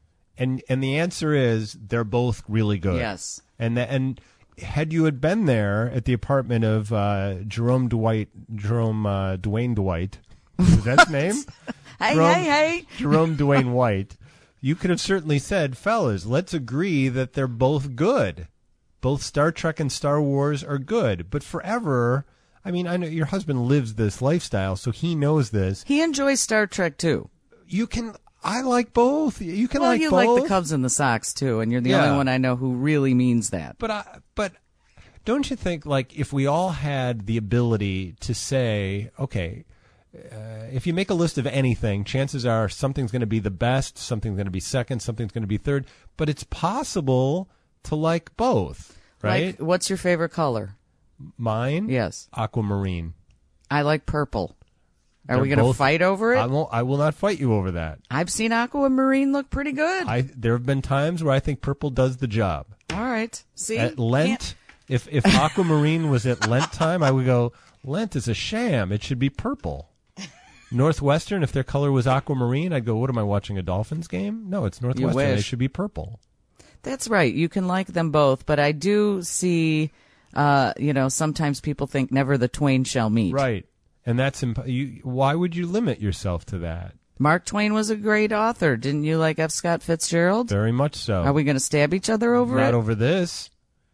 And and the answer is they're both really good. Yes. And the, and had you had been there at the apartment of uh, Jerome Dwight, Jerome uh, Dwayne Dwight, is that his name? Hey, Jerome, hey, hey. Jerome Dwayne White, you could have certainly said, fellas, let's agree that they're both good. Both Star Trek and Star Wars are good. But forever, I mean, I know your husband lives this lifestyle, so he knows this. He enjoys Star Trek too. You can, I like both. You can Well, like you both. like the Cubs and the Sox too, and you're the Yeah. only one I know who really means that. But I, but don't you think, like, if we all had the ability to say, okay, uh, if you make a list of anything, chances are something's going to be the best, something's going to be second, something's going to be third. But it's possible to like both, right? Like, what's your favorite color? Mine, Yes. aquamarine. I like purple. Are They're we going to both- fight over it? I won't. I will not fight you over that. I've seen aquamarine look pretty good. I there have been times where I think purple does the job. All right. See? At Lent, Can't- if if aquamarine was at Lent time, I would go, Lent is a sham. It should be purple. Northwestern, if their color was aquamarine, I'd go, what am I watching, a Dolphins game? No, it's Northwestern. They wish. should be purple. That's right. You can like them both, but I do see, uh, you know, sometimes people think never the twain shall meet. Right. And that's imp- you, why would you limit yourself to that? Mark Twain was a great author. Didn't you like F. Scott Fitzgerald? Very much so. Are we going to stab each other over Not it? Not over this.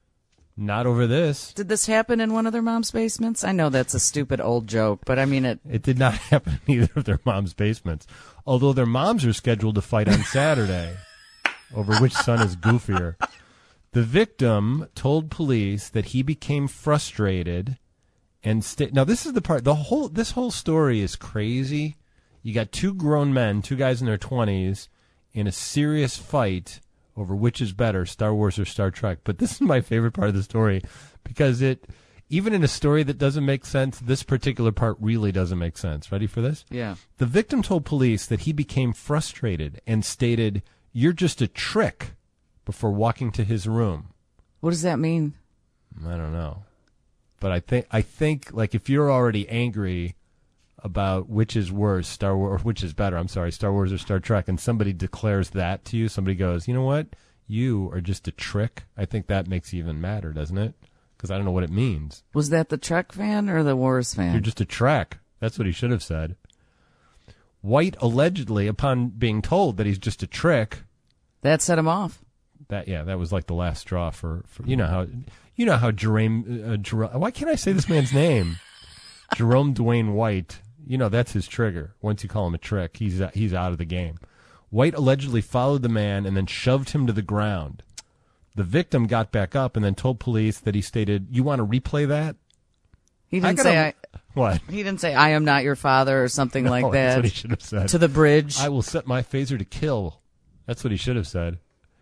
Not over this. Did this happen in one of their mom's basements? I know that's a stupid old joke, but I mean it. It did not happen in either of their mom's basements. Although their moms are scheduled to fight on Saturday over which son is goofier. The victim told police that he became frustrated and sta- now this is the part. The whole this whole story is crazy. You got two grown men, two guys in their twenties, in a serious fight over which is better, Star Wars or Star Trek. But this is my favorite part of the story because it, even in a story that doesn't make sense, this particular part really doesn't make sense. Ready for this? Yeah. The victim told police that he became frustrated and stated, "You're just a trick," before walking to his room. What does that mean? I don't know. But I think, I think like if you're already angry about which is worse, Star Wars, or which is better, I'm sorry, Star Wars or Star Trek, and somebody declares that to you, somebody goes, you know what, you are just a trick, I think that makes it even matter, doesn't it? Because I don't know what it means. Was that the Trek fan or the Wars fan? You're just a Trek. That's what he should have said. White allegedly, upon being told that he's just a trick, that set him off. That yeah, that was like the last straw for, for you know how you know how Jerome, uh, Jerome. Why can't I say this man's name? Jerome Dwayne White. You know, that's his trigger. Once you call him a trick, he's he's out of the game. White allegedly followed the man and then shoved him to the ground. The victim got back up and then told police that he stated, "You want to replay that?" He didn't I say gotta, I. What? He didn't say, "I am not your father" or something No, like that. That's what he should have said. To the bridge. I will set my phaser to kill. That's what he should have said.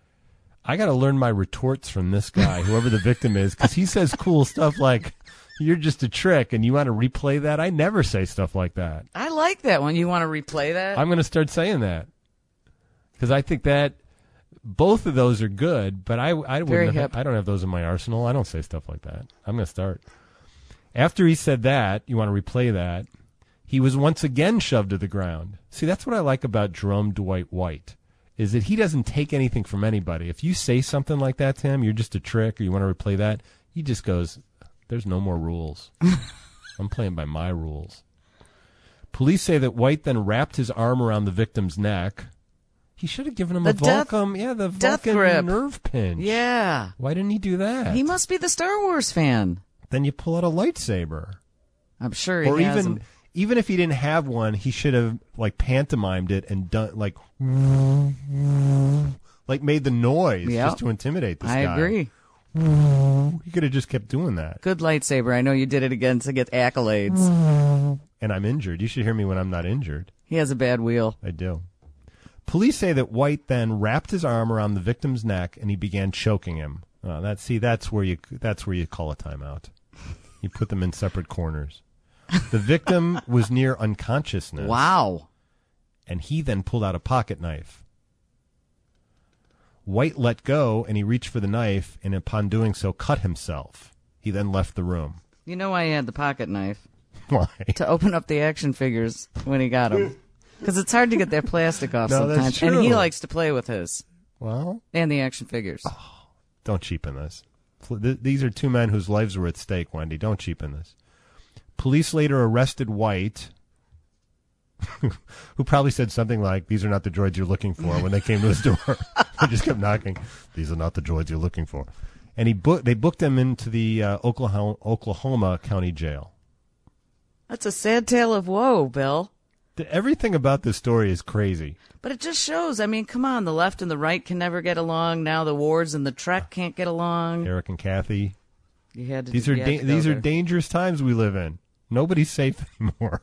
I got to learn my retorts from this guy, whoever the victim is, because he says cool stuff like, "You're just a trick," and you want to replay that? I never say stuff like that. I like that one. You want to replay that? I'm going to start saying that because I think that both of those are good, but I, I, Very wouldn't have, hip. I don't have those in my arsenal. I don't say stuff like that. I'm going to start. After he said that, you want to replay that, he was once again shoved to the ground. See, that's what I like about Jerome Dwight White, is that he doesn't take anything from anybody. If you say something like that to him, you're just a trick, or you want to replay that, he just goes, "There's no more rules. I'm playing by my rules." Police say that White then wrapped his arm around the victim's neck. He should have given him The a death- Vulcan, yeah, the death Vulcan grip. nerve pinch. Yeah. Why didn't he do that? He must be the Star Wars fan. Then you pull out a lightsaber. I'm sure he Or has even them. even if he didn't have one, he should have like pantomimed it and done like like made the noise Yep. just to intimidate this I guy. agree. He could have just kept doing that. Good lightsaber. I know you did it again to get accolades. And I'm injured. You should hear me when I'm not injured. He has a bad wheel. I do. Police say that White then wrapped his arm around the victim's neck and he began choking him. Uh, that see, that's where you that's where you call a timeout. You put them in separate corners. The victim was near unconsciousness. Wow. And he then pulled out a pocket knife. White let go and he reached for the knife and upon doing so cut himself. He then left the room. You know why he had the pocket knife? Why? To open up the action figures when he got them. Because it's hard to get that plastic off No, that's sometimes. true. And he likes to play with his. Well, And the action figures. don't cheapen this. Th- These are two men whose lives were at stake, Wendy. Don't cheapen this. Police later arrested White, who probably said something like, "These are not the droids you're looking for," when they came to his door. They just kept knocking. "These are not the droids you're looking for." And he book- they booked him into the uh, Oklahoma, Oklahoma County Jail. That's a sad tale of woe, Bill. The- Everything about this story is crazy. But it just shows, I mean, come on, the left and the right can never get along. Now the wards and the Trek can't get along. Eric and Kathy. You had to, These you are had da- to go these are there. dangerous times we live in. Nobody's safe anymore.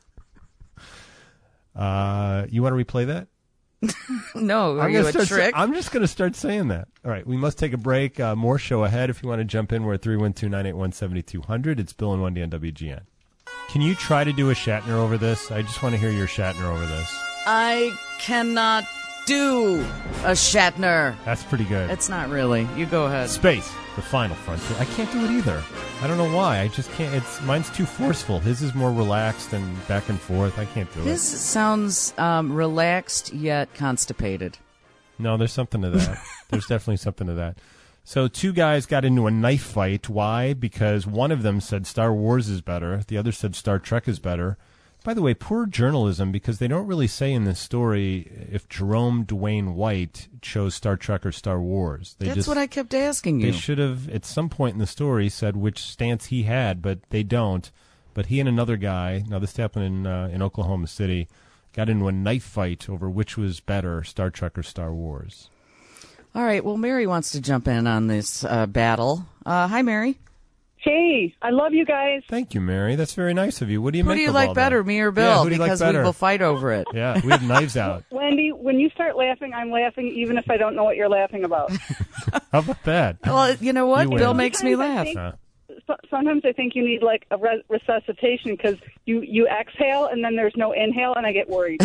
Uh, you want to replay that? No, are I'm you gonna a start trick? Sa- I'm just going to start saying that. All right, we must take a break. Uh, more show ahead. If you want to jump in, we're at three one two, nine eight one, seven two zero zero. It's Bill and Wendy on W G N. Can you try to do a Shatner over this? I just want to hear your Shatner over this. I cannot do a Shatner. That's pretty good. It's not really. You go ahead. Space, the final frontier. I can't do it either. I don't know why. I just can't. It's mine's too forceful. His is more relaxed and back and forth. I can't do His it. sounds um, relaxed yet constipated. No, there's something to that. There's definitely something to that. So two guys got into a knife fight. Why? Because one of them said Star Wars is better. The other said Star Trek is better. By the way, poor journalism, because they don't really say in this story if Jerome Dwayne White chose Star Trek or Star Wars. They That's just, what I kept asking you. They should have, at some point in the story, said which stance he had, but they don't. But he and another guy, now this happened in uh, in Oklahoma City, got into a knife fight over which was better, Star Trek or Star Wars. All right, well, Mary wants to jump in on this uh, battle. Uh, hi, Mary. Hey, I love you guys. Thank you, Mary. That's very nice of you. What do you Who make do you of like all better, that? me or Bill? Yeah, who do you because like better? we will fight over it. Yeah, we have knives out. Wendy, when you start laughing, I'm laughing even if I don't know what you're laughing about. How about that? Well, you know what? You Bill win. makes me Sometimes I laugh. think- Uh, So- Sometimes I think you need like a res- resuscitation because you, you exhale and then there's no inhale and I get worried.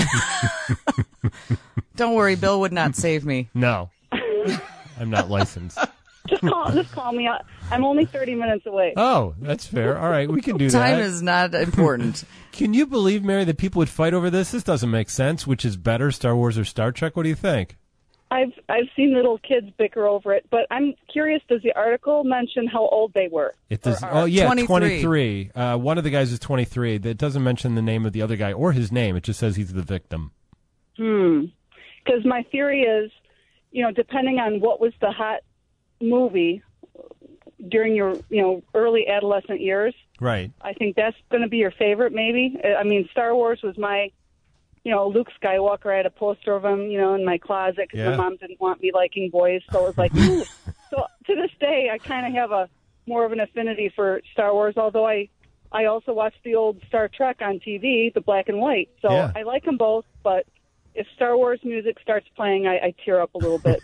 Don't worry, Bill would not save me. no, I'm not licensed. Just call, just call me. I- I'm only thirty minutes away. Oh, that's fair. All right, we can do Time that. is not important. Can you believe, Mary, that people would fight over this? This doesn't make sense. Which is better, Star Wars or Star Trek? What do you think? I've I've seen little kids bicker over it, but I'm curious. Does the article mention how old they were? It does. Or are? Oh, yeah, twenty-three. twenty-three. Uh, one of the guys is twenty-three. It doesn't mention the name of the other guy or his name. It just says he's the victim. Hmm. Because my theory is, you know, depending on what was the hot movie during your, you know, early adolescent years, Right. I think that's going to be your favorite, maybe. I mean, Star Wars was my, you know, Luke Skywalker. I had a poster of him, you know, in my closet because Yeah. my mom didn't want me liking boys. So it was like, ooh. So to this day, I kind of have a more of an affinity for Star Wars, although I, I also watched the old Star Trek on T V, the black and white. So Yeah. I like them both, but if Star Wars music starts playing, I, I tear up a little bit.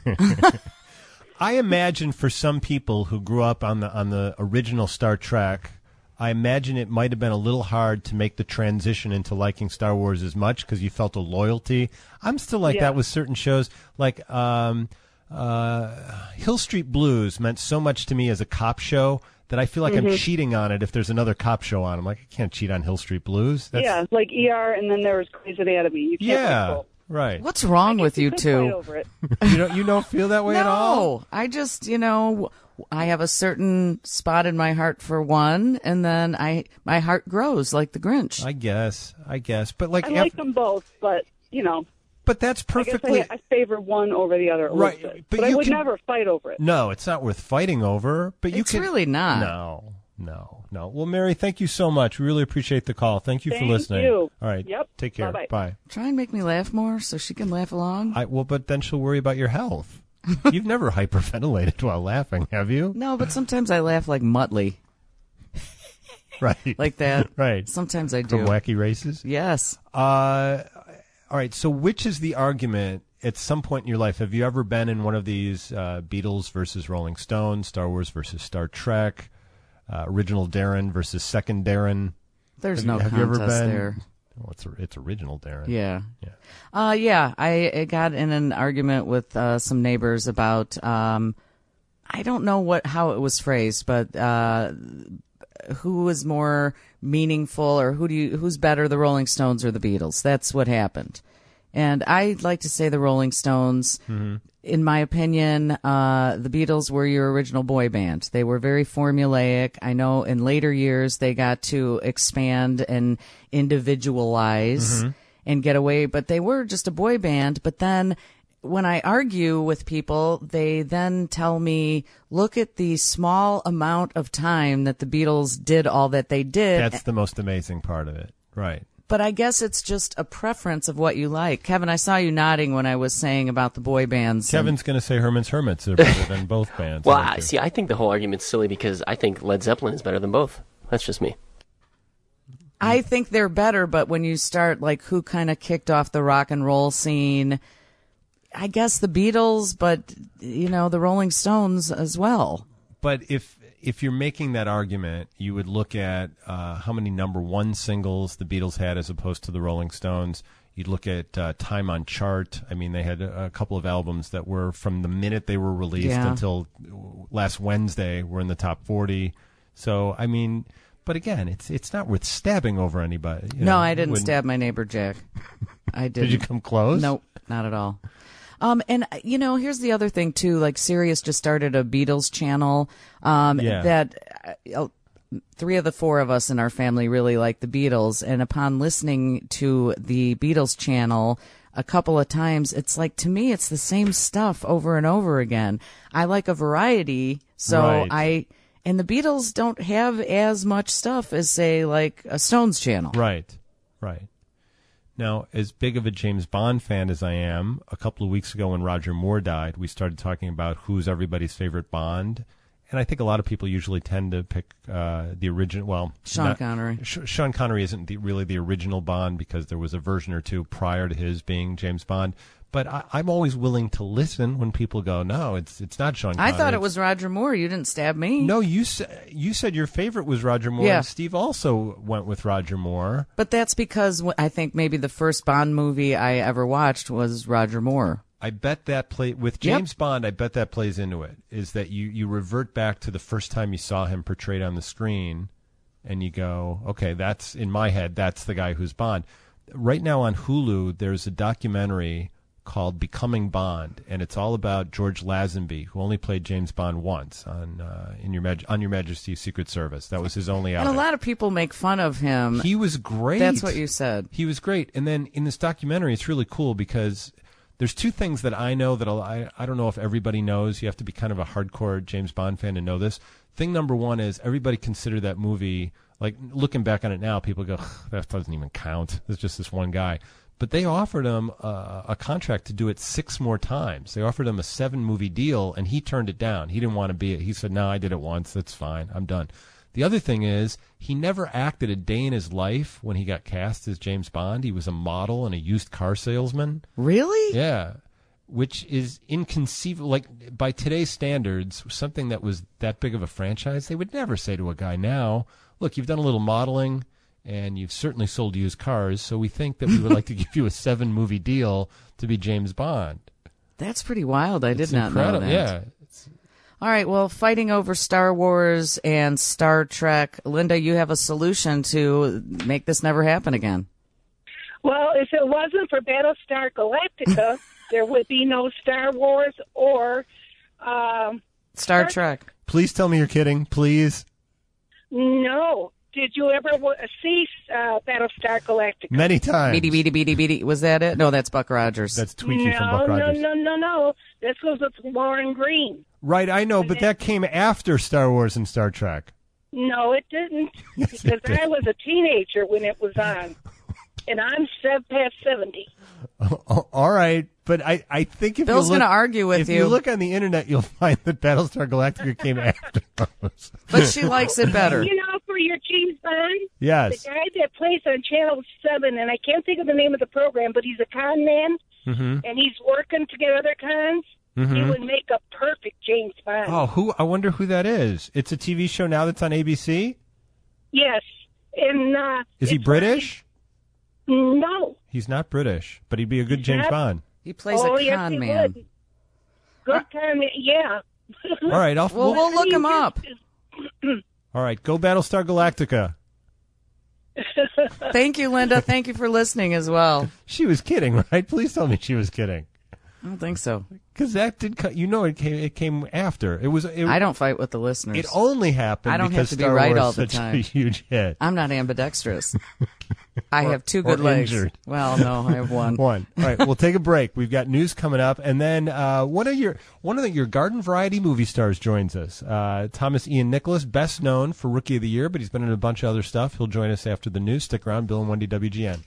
I imagine for some people who grew up on the on the original Star Trek, I imagine it might have been a little hard to make the transition into liking Star Wars as much because you felt a loyalty. I'm still like Yeah. that with certain shows. Like um, uh, Hill Street Blues meant so much to me as a cop show that I feel like Mm-hmm. I'm cheating on it if there's another cop show on. I'm like, I can't cheat on Hill Street Blues. That's, Yeah, like E R, and then there was Grey's Anatomy. You can't yeah, like both. right. What's wrong with you could fight two? over it. You don't you don't feel that way at all? No, I just, you know, I have a certain spot in my heart for one, and then I my heart grows like the Grinch. I guess, I guess, but like, I like af- them both, but you know, but that's I guess perfectly. I, I favor one over the other. A Right, little bit. but But, I you would can- never fight over it. No, it's not worth fighting over. But you It's can really not. No, no, no. Well, Mary, thank you so much. We really appreciate the call. Thank you for Thank listening. you. All right. Yep. Take care. Bye-bye. Bye. Try and make me laugh more so she can laugh along. I well, but then she'll worry about your health. You've never hyperventilated while laughing, have you? No, but sometimes I laugh like Muttley, Right. like that. right. Sometimes I From do. Wacky Races. Yes. Uh, all right. So, which is the argument at some point in your life? Have you ever been in one of these uh, Beatles versus Rolling Stones, Star Wars versus Star Trek, uh, original Darren versus second Darren? There's Have no you, have you ever contest been? there. Oh, it's it's original Darren. Yeah. Yeah. Uh, yeah. I, I got in an argument with uh, some neighbors about. Um, I don't know what how it was phrased, but uh, who was more meaningful, or who do you who's better, the Rolling Stones or the Beatles? That's what happened. And I'd like to say the Rolling Stones. Mm-hmm. In my opinion, uh, the Beatles were your original boy band. They were very formulaic. I know in later years they got to expand and individualize Mm-hmm. and get away, but they were just a boy band. But then when I argue with people, they then tell me, look at the small amount of time that the Beatles did all that they did. That's the most amazing part of it. Right. But I guess it's just a preference of what you like. Kevin, I saw you nodding when I was saying about the boy bands. Kevin's going to say Herman's Hermits are better than both bands. Well, aren't I, they? see, I think the whole argument's silly because I think Led Zeppelin is better than both. That's just me. I think they're better, but when you start, like, who kind of kicked off the rock and roll scene, I guess the Beatles, but, you know, the Rolling Stones as well. But if if you're making that argument, you would look at uh, how many number one singles the Beatles had as opposed to the Rolling Stones. You'd look at uh, time on chart. I mean, they had a, a couple of albums that were from the minute they were released Yeah. until last Wednesday were in the top forty. So, I mean, but again, it's it's not worth stabbing over anybody. You No, know, I didn't when- stab my neighbor, Jack. I didn't. Did you come close? Nope, not at all. Um, and, you know, here's the other thing, too. Like, Sirius just started a Beatles channel um, Yeah. that uh, three of the four of us in our family really like the Beatles, and upon listening to the Beatles channel a couple of times, it's like, to me, it's the same stuff over and over again. I like a variety, so Right. I, and the Beatles don't have as much stuff as, say, like a Stones channel. Right, right. Now, as big of a James Bond fan as I am, a couple of weeks ago when Roger Moore died, we started talking about who's everybody's favorite Bond. And I think a lot of people usually tend to pick uh, the original. Well, Sean not- Connery. Sh- Sean Connery isn't the, really the original Bond because there was a version or two prior to his being James Bond. But I, I'm always willing to listen when people go, no, it's it's not Sean Connery. I thought it was Roger Moore. You didn't stab me. No, you, sa- you said your favorite was Roger Moore, Yeah. and Steve also went with Roger Moore. But that's because wh- I think maybe the first Bond movie I ever watched was Roger Moore. I bet that play with James Bond. I bet that plays into it. Is that you, you revert back to the first time you saw him portrayed on the screen, and you go, okay, that's in my head. That's the guy who's Bond. Right now on Hulu, there's a documentary called Becoming Bond, and it's all about George Lazenby, who only played James Bond once on uh, in your Maj- on Your Majesty's Secret Service. That was his only And outing. a lot of people make fun of him. He was great. That's what you said. He was great. And then in this documentary, it's really cool because there's two things that I know that I'll, I I don't know if everybody knows. You have to be kind of a hardcore James Bond fan to know this. Thing number one is everybody considered that movie, like looking back on it now, people go, that doesn't even count. It's just this one guy. But they offered him a, a contract to do it six more times. They offered him a seven-movie deal, and he turned it down. He didn't want to be it. He said, no, I did it once. That's fine. I'm done. The other thing is he never acted a day in his life when he got cast as James Bond. He was a model and a used car salesman. Really? Yeah, which is inconceivable. Like, by today's standards, something that was that big of a franchise, they would never say to a guy now, look, you've done a little modeling, and you've certainly sold used cars, so we think that we would like to give you a seven-movie deal to be James Bond. That's pretty wild. I did It's not incredible. know that. Yeah. It's, All right, well, fighting over Star Wars and Star Trek. Linda, you have a solution to make this never happen again. Well, if it wasn't for Battlestar Galactica, there would be no Star Wars or um, Star Trek. please tell me you're kidding, please. no. Did you ever w- see uh, Battlestar Galactica? Many times. Beady, beady, beady, beady. Was that it? No, that's Buck Rogers. That's Twiki no, from Buck Rogers. no, no, no, no. This was with Lauren Green. Right, I know, but that came after Star Wars and Star Trek. No, it didn't. Yes, because it did. I was a teenager when it was on, and I'm sev- past seventy. Oh, all right, but I, I think if Bill's you look, gonna argue with if you. you look on the internet, you'll find that Battlestar Galactica came after those. But she likes it better. You know, for your James Bond, Yes. the guy that plays on Channel Seven, and I can't think of the name of the program, but he's a con man, Mm-hmm. and he's working to get other cons. He Mhm. would make a perfect James Bond. Oh, who? I wonder who that is. It's a T V show now that's on A B C. Yes, and uh, Is he British? no. He's not British, but he'd be a good James Not- Bond. He plays oh, a yes, con he man. would. Good con man, yeah. All right, I'll, Well, we'll look him up. all right, go Battlestar Galactica. Thank you, Linda. Thank you for listening as well. She was kidding, right? Please tell me she was kidding. I don't think so. Because that did, co- you know, it came. It came after. It was. It, I don't fight with the listeners. It only happened. I don't because have to be Star right Wars all the such time. A huge hit. I'm not ambidextrous. I Or- have two or good legs. injured. Well, no, I have one. One. All right, we'll take a break. We've got news coming up, and then uh, one of your one of the, your garden variety movie stars joins us. Uh, Thomas Ian Nicholas, best known for Rookie of the Year, but he's been in a bunch of other stuff. He'll join us after the news. Stick around, Bill and Wendy W G N.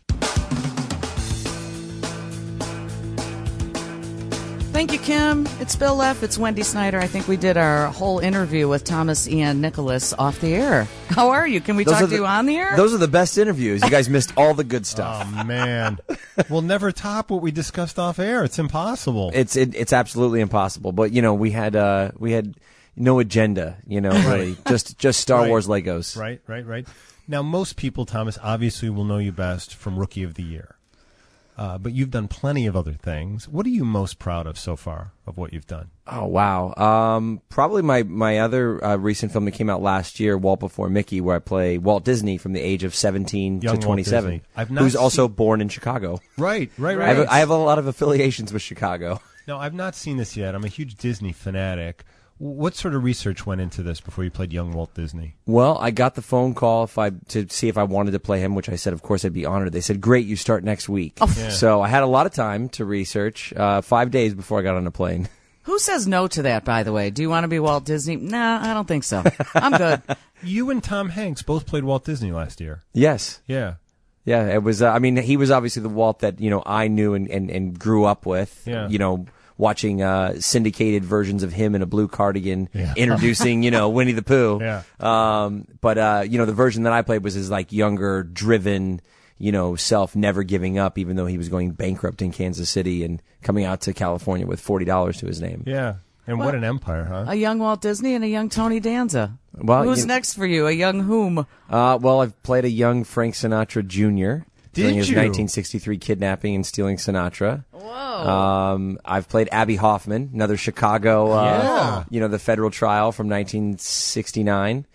Thank you, Kim. It's Bill Leff. It's Wendy Snyder. I think we did our whole interview with Thomas Ian Nicholas off the air. How are you? Can we Those talk are to the- you on the air? Those are the best interviews. You guys missed all the good stuff. Oh man, we'll never top what we discussed off air. It's impossible. It's it, it's absolutely impossible. But you know, we had uh, we had no agenda. You know, really, just just Star Right. Wars Legos. Right, right, right. Now, most people, Thomas, obviously will know you best from Rookie of the Year. Uh, but you've done plenty of other things. What are you most proud of so far of what you've done? Oh wow! Um, probably my my other uh, recent film that came out last year, Walt Before Mickey, where I play Walt Disney from the age of seventeen Young to Walt twenty-seven, Disney. I've not who's also seen- born in Chicago. Right, right, I right. have, a, I have a lot of affiliations with Chicago. No, I've not seen this yet. I'm a huge Disney fanatic. What sort of research went into this before you played young Walt Disney? Well, I got the phone call if I to see if I wanted to play him, which I said, of course, I'd be honored. They said, great, you start next week. Oh. Yeah. So I had a lot of time to research, uh, five days before I got on a plane. Who says no to that, by the way? Do you want to be Walt Disney? Nah, I don't think so. I'm good. You and Tom Hanks both played Walt Disney last year. Yes. Yeah. Yeah, it was, uh, I mean, he was obviously the Walt that, you know, I knew and, and, and grew up with, Yeah. you know, watching uh, syndicated versions of him in a blue cardigan, Yeah. introducing, you know, Winnie the Pooh. Yeah. Um, but, uh, you know, the version that I played was his, like, younger, driven, you know, self, never giving up, even though he was going bankrupt in Kansas City and coming out to California with forty dollars to his name. Yeah. And what an empire, huh? A young Walt Disney and a young Tony Danza. Well, Who's you- next for you? A young whom? Uh, well, I've played a young Frank Sinatra Junior Did during his you? nineteen sixty-three kidnapping and stealing Sinatra. Whoa. Um, I've played Abby Hoffman, another Chicago, uh, Yeah. you know, the federal trial from nineteen sixty-nine.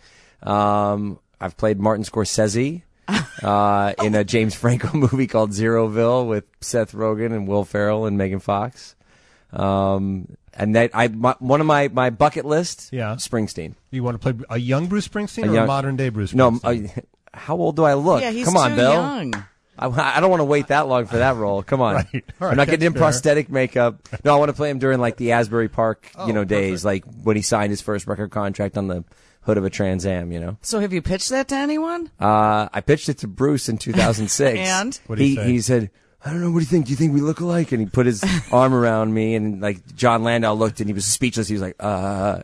Um, I've played Martin Scorsese uh, in a James Franco movie called Zeroville with Seth Rogen and Will Ferrell and Megan Fox. Um, and that I my, one of my, my bucket list, Yeah. Springsteen. You want to play a young Bruce Springsteen A or young- a modern day Bruce No, Springsteen? uh, how old do I look? Yeah, he's Come on, too Bill. young. I, I don't want to wait that long for that role. Come on. Right. All right, I'm not getting that's in fair. prosthetic makeup. No, I want to play him during like the Asbury Park, Oh, you know, days, perfect. like when he signed his first record contract on the hood of a Trans Am, you know. So have you pitched that to anyone? Uh, I pitched it to Bruce in two thousand six. And? What'd he he say? he said, I don't know, what do you think? Do you think we look alike? And he put his arm around me, and like John Landau looked, and he was speechless. He was like, uh.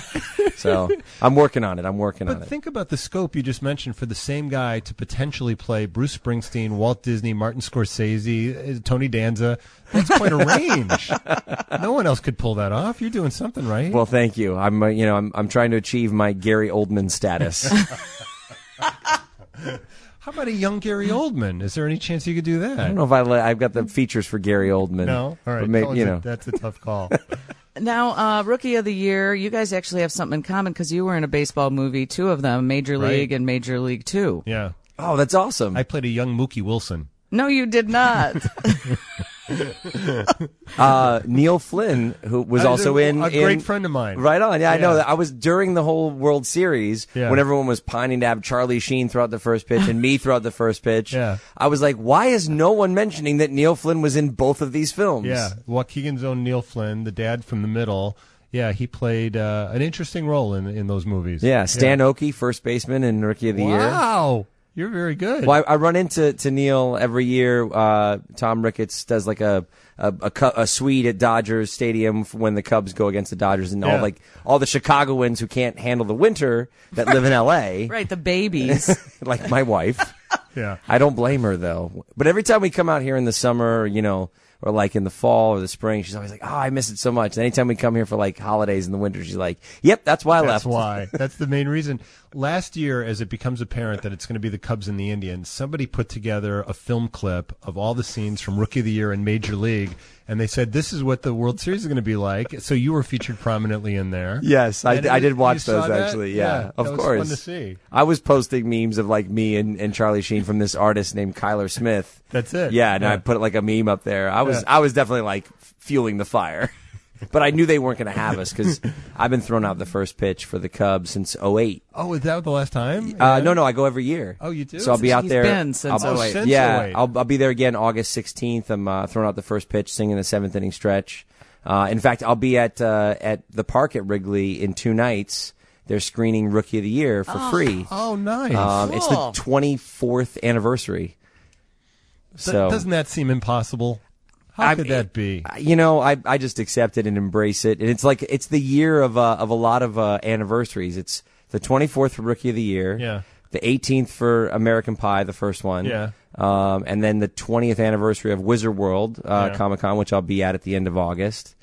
So I'm working on it. I'm working on But it. think about the scope you just mentioned for the same guy to potentially play Bruce Springsteen, Walt Disney, Martin Scorsese, uh, Tony Danza. That's quite a range. No one else could pull that off. You're doing something right. Well, thank you. I'm, uh, you know, I'm, I'm trying to achieve my Gary Oldman status. How about a young Gary Oldman? Is there any chance you could do that? I don't know if I le- I've got the features for Gary Oldman. No? All right. But may- Tell us you that- know. That's a tough call. Now, uh, Rookie of the Year, you guys actually have something in common because you were in a baseball movie, two of them, Major Right. League and Major League Two. Yeah. Oh, that's awesome. I played a young Mookie Wilson. No, you did not. uh, Neil Flynn, who was Uh, also a- in a great in- friend of mine. Right on. Yeah, I know Yeah. that. I was during the whole World Series Yeah. when everyone was pining to have Charlie Sheen throw out the first pitch and me throw out the first pitch. Yeah. I was like, why is no one mentioning that Neil Flynn was in both of these films? Yeah. Waukegan's own Neil Flynn, the dad from The Middle. Yeah, he played uh, an interesting role in in those movies. Yeah. Stan Oki, first baseman and Rookie of the Year. Wow. You're very good. Well, I, I run into to Neil every year. Uh, Tom Ricketts does like a a, a, cu- a suite at Dodgers Stadium for when the Cubs go against the Dodgers, and Yeah. all like all the Chicagoans who can't handle the winter that live in L A, Right, the babies. like my wife. Yeah. I don't blame her though. But every time we come out here in the summer, you know, or like in the fall or the spring, she's always like, "Oh, I miss it so much." And anytime we come here for like holidays in the winter, she's like, "Yep, that's why I That's left." why. That's the main reason. Last year, as it becomes apparent that it's going to be the Cubs and the Indians, somebody put together a film clip of all the scenes from Rookie of the Year and Major League, and they said, this is what the World Series is going to be like. So you were featured prominently in there. Yes, I, And I it- did you watch saw those that? actually. Yeah, of that was course. fun to see. I was posting memes of like me and, and Charlie Sheen from this artist named Kyler Smith. That's it. Yeah, and Yeah. I put like a meme up there. I was Yeah. I was definitely like fueling the fire. But I knew they weren't going to have us because I've been throwing out the first pitch for the Cubs since oh eight. Oh, is that the last time? Uh, Yeah. no, no, I go every year. Oh, you do? So I'll be out He's there. been since I'll, oh eight. since yeah, oh eight. I'll, I'll be there again August sixteenth. I'm uh, throwing out the first pitch, singing the seventh inning stretch. Uh, in fact, I'll be at uh, at the park at Wrigley in two nights. They're screening Rookie of the Year for free. Oh, nice. Um, It's the Cool. twenty-fourth anniversary. Th- So doesn't that seem impossible? How I could mean, that be? You know, I I just accept it and embrace it. And it's like it's the year of uh, of a lot of uh, anniversaries. It's the twenty-fourth for Rookie of the Year. Yeah. The eighteenth for American Pie, the first one. Yeah. Um, and then the twentieth anniversary of Wizard World uh, Yeah. Comic Con, which I'll be at at the end of August.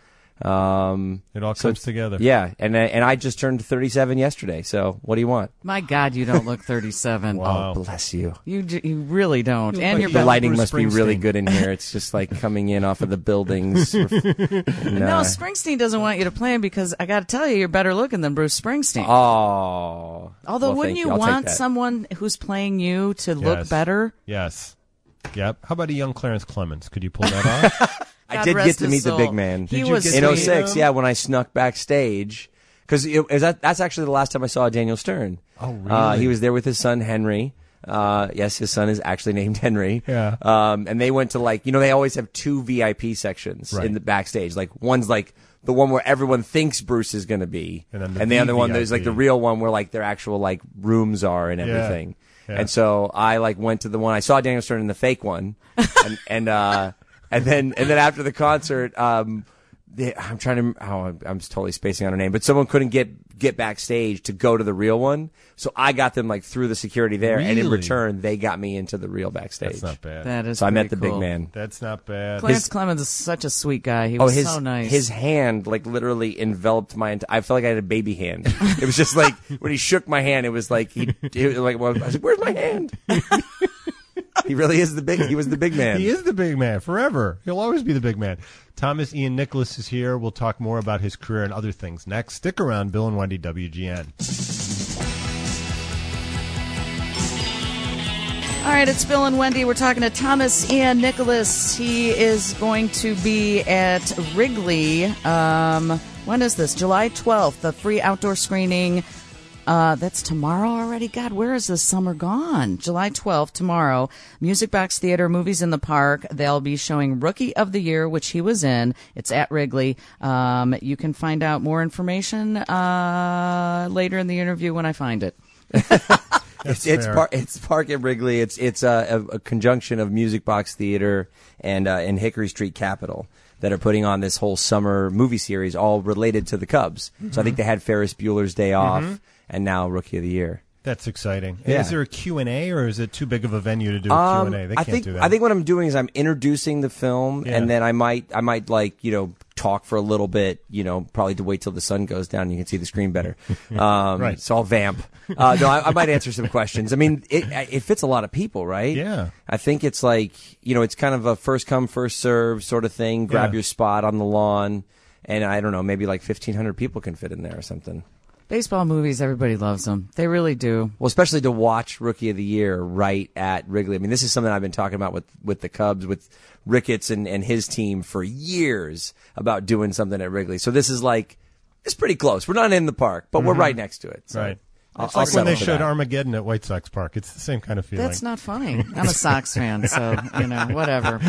Um, It all so comes it's- together. Yeah, and I- and I just turned thirty-seven yesterday. So what do you want? My God, you don't look thirty-seven. Wow. Oh, bless you. You j- you really don't. You look And like you're you The Bruce lighting must be really Springsteen. good in here. It's just like coming in off of the buildings. No, no. Springsteen doesn't want you to play him because I got to tell you, you're better looking than Bruce Springsteen. Oh. Although, Well, wouldn't thank you I'll take want that. someone who's playing you to look Yes. better? Yes. Yep. How about a young Clarence Clemens? Could you pull that off? I God did rest get to his meet the soul. big man. He Did you was get In to sweet. meet oh six, him? yeah, when I snuck backstage, Because that, that's actually the last time I saw Daniel Stern. Oh, really? Uh, he was there with his son, Henry. Uh, yes, his son is actually named Henry. Yeah. Um, and they went to like, you know, they always have two V I P sections Right. in the backstage. Like one's like the one where everyone thinks Bruce is going to be. And then the and the other one, V V I P. there's like the real one where like their actual like rooms are and Yeah. everything. Yeah. And so I like went to the one, I saw Daniel Stern in the fake one. and, and, uh, and then, and then after the concert, um, they, I'm trying to, oh, I'm, I'm totally spacing on her name, but someone couldn't get, get backstage to go to the real one. So I got them like through the security there. And in Really? return, they got me into the real backstage. That's not bad. That is So I met the pretty big cool. man. That's not bad. Clarence His- Clemens is such a sweet guy. He Oh, was his so nice. his hand like literally enveloped my. Ent- I felt like I had a baby hand. It was just like when he shook my hand, it was like he. It was like well, I was like, "Where's my hand?" He really is the big. He was the big man. He is the big man forever. He'll always be the big man. Thomas Ian Nicholas is here. We'll talk more about his career and other things next. Stick around. Bill and Wendy, W G N. All right, it's Bill and Wendy. We're talking to Thomas Ian Nicholas. He is going to be at Wrigley. Um, when is this? July twelfth, the free outdoor screening. Uh, that's tomorrow already? God, where is this summer gone? July twelfth, tomorrow. Music Box Theater, Movies in the Park. They'll be showing Rookie of the Year, which he was in. It's at Wrigley. Um, you can find out more information uh, later in the interview when I find it. It's it's, par- it's Park at Wrigley. It's it's a, a, a conjunction of Music Box Theater and uh, and Hickory Street Capitol that are putting on this whole summer movie series, all related to the Cubs. Mm-hmm. So I think they had Ferris Bueller's Day Off, Mm-hmm. and now Rookie of the Year. That's exciting. Yeah. Is there a Q and A, or is it too big of a venue to do a Um, Q and A? They I can't think do that. I think what I'm doing is I'm introducing the film, Yeah. and then I might I might like you know talk for a little bit, you know, probably to wait till the sun goes down and you can see the screen better. Um, Right. So I'll vamp. Uh, no, I, I might answer some questions. I mean, it, it fits a lot of people, right? Yeah. I think it's like, you know, it's kind of a first come, first serve sort of thing. Grab Yeah. your spot on the lawn. And I don't know, maybe like fifteen hundred people can fit in there or something. Baseball movies, everybody loves them. They really do. Well, especially to watch Rookie of the Year right at Wrigley. I mean, this is something I've been talking about with, with the Cubs, with Ricketts and, and his team for years about doing something at Wrigley. So this is like, it's pretty close. We're not in the park, but we're right next to it. So Right. I'll, It's I'll like when they settle for showed that. Armageddon at White Sox Park. It's the same kind of feeling. That's not funny. I'm a Sox fan, so, you know, whatever.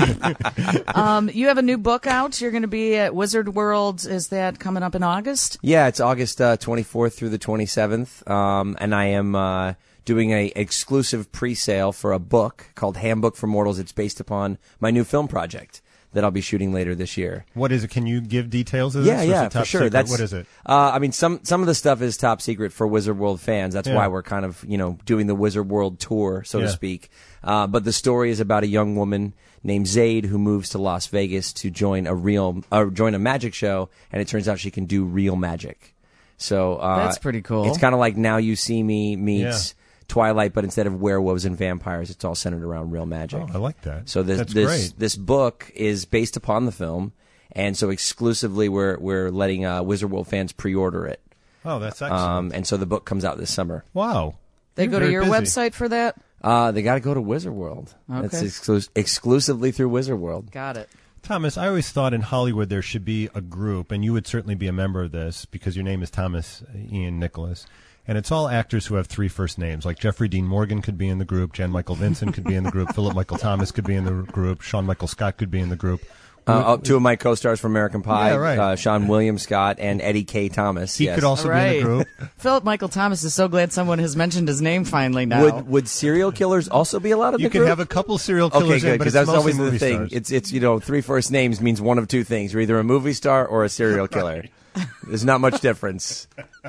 Um, you have a new book out. You're going to be at Wizard World. Is that coming up in August? Yeah, it's August uh, twenty-fourth through the twenty-seventh, um, and I am uh, doing a exclusive pre-sale for a book called Handbook for Mortals. It's based upon my new film project that I'll be shooting later this year. What is it? Can you give details of this? Yeah, or is yeah, it top for sure. secret? That's What is it? Uh, I mean, some some of the stuff is top secret for Wizard World fans. That's Yeah. why we're kind of you know doing the Wizard World tour, so Yeah. to speak. Uh, but the story is about a young woman named Zayd who moves to Las Vegas to join a real uh, join a magic show, and it turns out she can do real magic. So uh, That's pretty cool. It's kind of like Now You See Me meets Yeah. Twilight, but instead of werewolves and vampires, it's all centered around real magic. Oh, I like that. So this That's this great. this book is based upon the film, and so exclusively we're we're letting uh, Wizard World fans pre-order it. Oh, that's excellent. Um, and so the book comes out this summer. Wow. They You're go to very your busy. website for that? Uh, they got to go to Wizard World. It's Okay. exclu- exclusively through Wizard World. Got it. Thomas, I always thought in Hollywood there should be a group, and you would certainly be a member of this because your name is Thomas Ian Nicholas. And it's all actors who have three first names. Like Jeffrey Dean Morgan could be in the group, Jan Michael Vincent could be in the group, Philip Michael Thomas could be in the group, Sean Michael Scott could be in the group. Uh, two of my co-stars from American Pie, Yeah, right. uh, Sean William Scott and Eddie K. Thomas. He yes. could also be in Right. the group. Philip Michael Thomas is so glad someone has mentioned his name finally now. Would would serial killers also be allowed in You the could group? have a couple serial killers Okay, in, good, but because it's that's mostly always the movie thing. stars. It's it's you know three first names means one of two things: you're either a movie star or a serial killer. There's not much difference.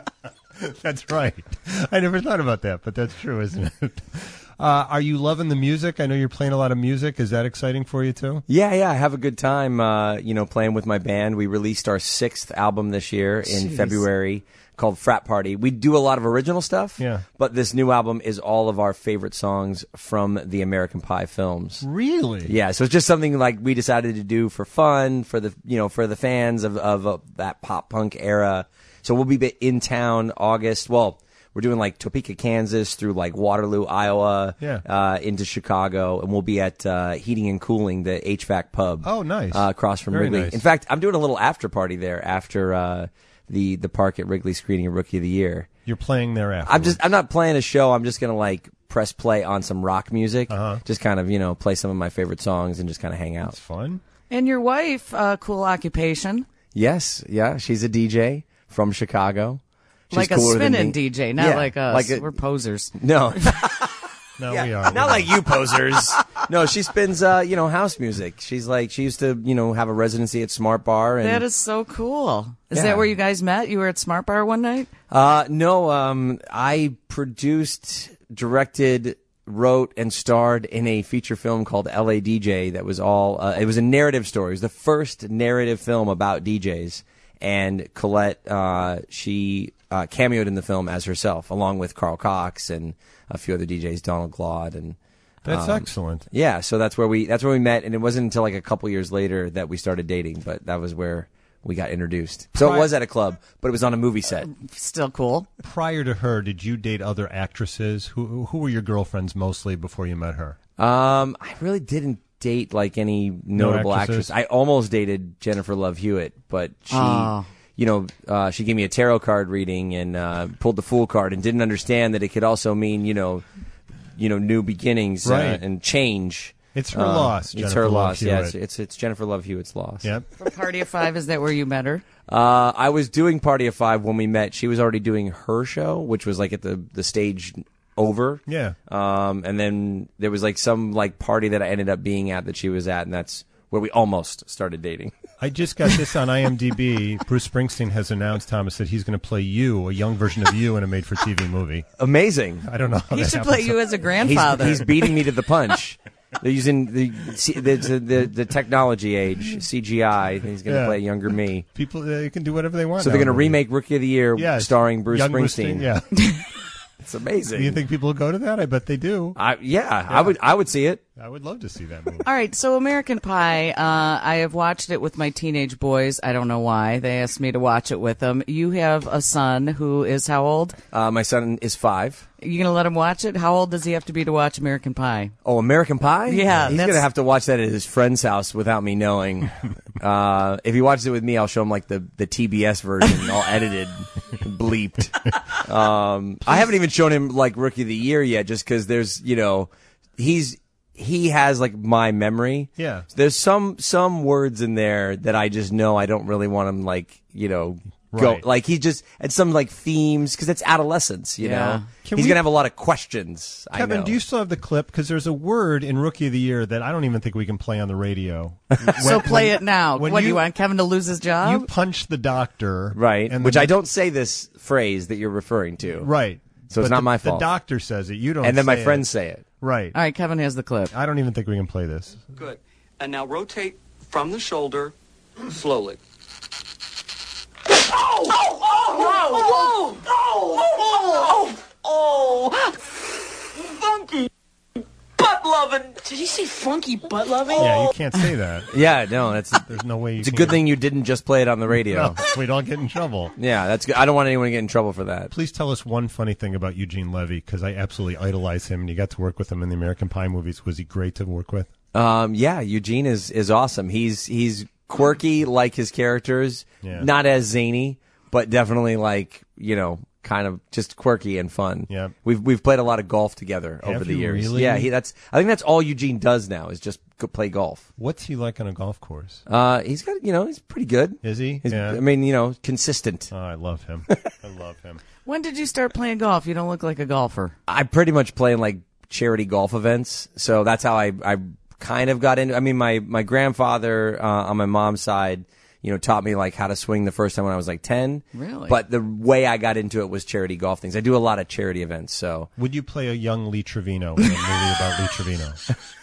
That's right. I never thought about that, but that's true, isn't it? Uh, are you loving the music? I know you're playing a lot of music. Is that exciting for you, too? Yeah, yeah, I have a good time. Uh, you know, playing with my band. We released our sixth album this year in Jeez. February called Frat Party. We do a lot of original stuff. Yeah. But this new album is all of our favorite songs from the American Pie films. Really? Yeah, so it's just something like we decided to do for fun, for the you know for the fans of of uh, that pop punk era. So we'll be in town August. Well, we're doing like Topeka, Kansas, through like Waterloo, Iowa, Yeah. uh, into Chicago, and we'll be at uh, Heating and Cooling, the H V A C pub. Oh, nice. Uh, across from Very Wrigley. nice. In fact, I'm doing a little after party there after uh, the the park at Wrigley screening of Rookie of the Year. You're playing there after. I'm just I'm not playing a show. I'm just gonna like press play on some rock music. Uh-huh. Just kind of you know play some of my favorite songs and just kind of hang out. It's fun. And your wife, uh, cool occupation. Yes, yeah, she's a D J from Chicago. She's like a cooler than spinning me. D J, not Yeah, like us. like a- We're posers. No. No, Yeah, we are. Not like you posers. No, she spins, uh, you know, house music. She's like, she used to, you know, have a residency at Smart Bar. And, That is so cool. Is Yeah. that where you guys met? You were at Smart Bar one night? Uh, no, um, I produced, directed, wrote, and starred in a feature film called L A D J that was all, uh, it was a narrative story. It was the first narrative film about D Js. And Colette, uh, she, uh, cameoed in the film as herself, along with Carl Cox and a few other D Js, Donald Glaude, and That's um, excellent. Yeah, so that's where we that's where we met, and it wasn't until like a couple years later that we started dating, but that was where we got introduced. So Pri- it was at a club, but it was on a movie set. Still cool. Prior to her, did you date other actresses? Who who were your girlfriends mostly before you met her? Um, I really didn't date like any notable actresses? actress. I almost dated Jennifer Love Hewitt, but she, Oh. you know, uh, she gave me a tarot card reading and uh, pulled the Fool card and didn't understand that it could also mean, you know, you know, new beginnings Right. uh, and change. It's her Uh, loss, It's Jennifer her Love loss. Yeah, Hewitt. it's, it's it's Jennifer Love Hewitt's loss. Yep. From Party of Five, is that where you met her? Uh, I was doing Party of Five when we met. She was already doing her show, which was like at the the stage over. Yeah. Um, and then there was like some like party that I ended up being at that she was at, and that's where we almost started dating. I just got this on IMDb. Bruce Springsteen has announced, Thomas, that he's going to play you, a young version of you, in a made-for-T V movie. Amazing. I don't know how He that should happens. play you as a grandfather. He's, he's beating me to the punch. They're using the the, the, the, the technology age, C G I. He's going to Yeah. play younger me. People uh, you can do whatever they want. So they're going to nowadays. remake Rookie of the Year Yes. starring Bruce Young Springsteen. Yeah. It's amazing. Do you think people will go to that? I bet they do. I, yeah, I would I would see it. I would love to see that movie. All right, so American Pie, uh, I have watched it with my teenage boys. I don't know why. They asked me to watch it with them. You have a son who is how old? Uh, my son is five. You going to let him watch it? How old does he have to be to watch American Pie? Oh, American Pie? Yeah, He's that's- going to have to watch that at his friend's house without me knowing. uh, if he watches it with me, I'll show him like the, the T B S version, all edited, bleeped. Um, I haven't even shown him like Rookie of the Year yet, just because there's, you know, he's, he has like my memory. Yeah. There's some, some words in there that I just know I don't really want him like, you know, go, Right. like he just, and some like themes, because it's adolescence, you Yeah. know? Can He's we- going to have a lot of questions. I Kevin, know. do you still have the clip? Because there's a word in Rookie of the Year that I don't even think we can play on the radio. so When- play when- it now. when What, do you- you want Kevin to lose his job? You punch the doctor. Right, And which the- I don't say this phrase that you're referring to. Right. So it's But not the- my fault. The doctor says it. You don't And then my say friends it. say it. Right. All right, Kevin has the clip. I don't even think we can play this. Good. And now rotate from the shoulder slowly. Oh! Oh! Oh! Oh! Oh! Funky butt loving. Did he say funky butt loving? Yeah, you can't say that. Yeah, no, that's There's no way you it's a can good get- thing you didn't just play it on the radio. No, we don't get in trouble. Yeah, that's good. I don't want anyone to get in trouble for that. Please tell us one funny thing about Eugene Levy, because I absolutely idolize him, and you got to work with him in the American Pie movies. Was he great to work with? Um, yeah, Eugene is is awesome. He's he's quirky like his characters, Yeah. not as zany, but definitely like you know, kind of just quirky and fun. Yeah. we've we've played a lot of golf together Have over the you years. really? Yeah, he that's I think that's all Eugene does now is just go play golf. What's he like on a golf course? Uh, he's got you know he's pretty good. Is he? He's, Yeah. I mean you know consistent. Oh, I love him. I love him. When did you start playing golf? You don't look like a golfer. I pretty much play in like charity golf events, so that's how I I kind of got into. I mean, my my grandfather uh, on my mom's side, you know, taught me like how to swing the first time when I was like ten. Really? But the way I got into it was charity golf things. I do a lot of charity events, so Would you play a young Lee Trevino in a movie about Lee Trevino?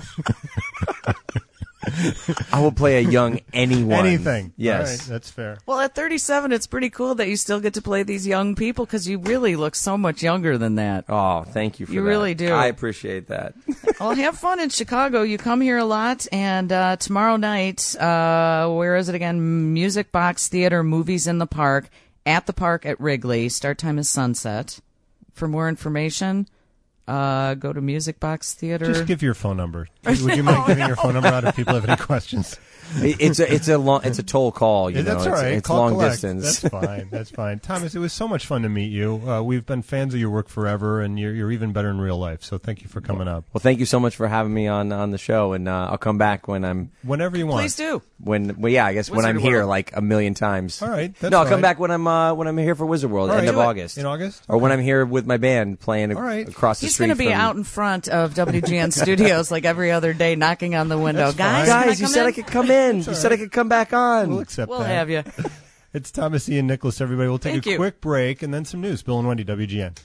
I will play a young anyone. Anything. Yes. All right, that's fair. Well, at thirty-seven, it's pretty cool that you still get to play these young people because you really look so much younger than that. Oh, thank you for You that. really do. I appreciate that. Well, have fun in Chicago. You come here a lot, and uh, tomorrow night, uh, where is it again? Music Box Theater, Movies in the Park, at the park at Wrigley. Start time is sunset. For more information, uh, go to Music Box Theater. Just give your phone number. Would you mind giving your phone number out if people have any questions? It- It's a it's a long it's a toll call. You Yeah, know, that's it's, all right. it's Call long collect. distance. That's fine. That's fine. Thomas, it was so much fun to meet you. Uh, we've been fans of your work forever, and you're, you're even better in real life. So thank you for coming up. Well, thank you so much for having me on on the show, and uh, I'll come back when I'm Whenever you want. Please do. when well, yeah, I guess when Wizard I'm here World. like a million times. All right, that's no, I'll come fine. back when I'm uh, when I'm here for Wizard World, All end right. of Do it. August. In August? or when I'm here with my band playing All right. across the He's street. going to be from- out in front of W G N Studios like every other day, knocking on the window. That's Guys, fine. can I Guys, you come said in? I could come in. You all said I right. could come back on. We'll accept We'll that. have you. It's Thomas Ian Nicholas, everybody. We'll take Thank a you. quick break and then some news. Bill and Wendy, W G N.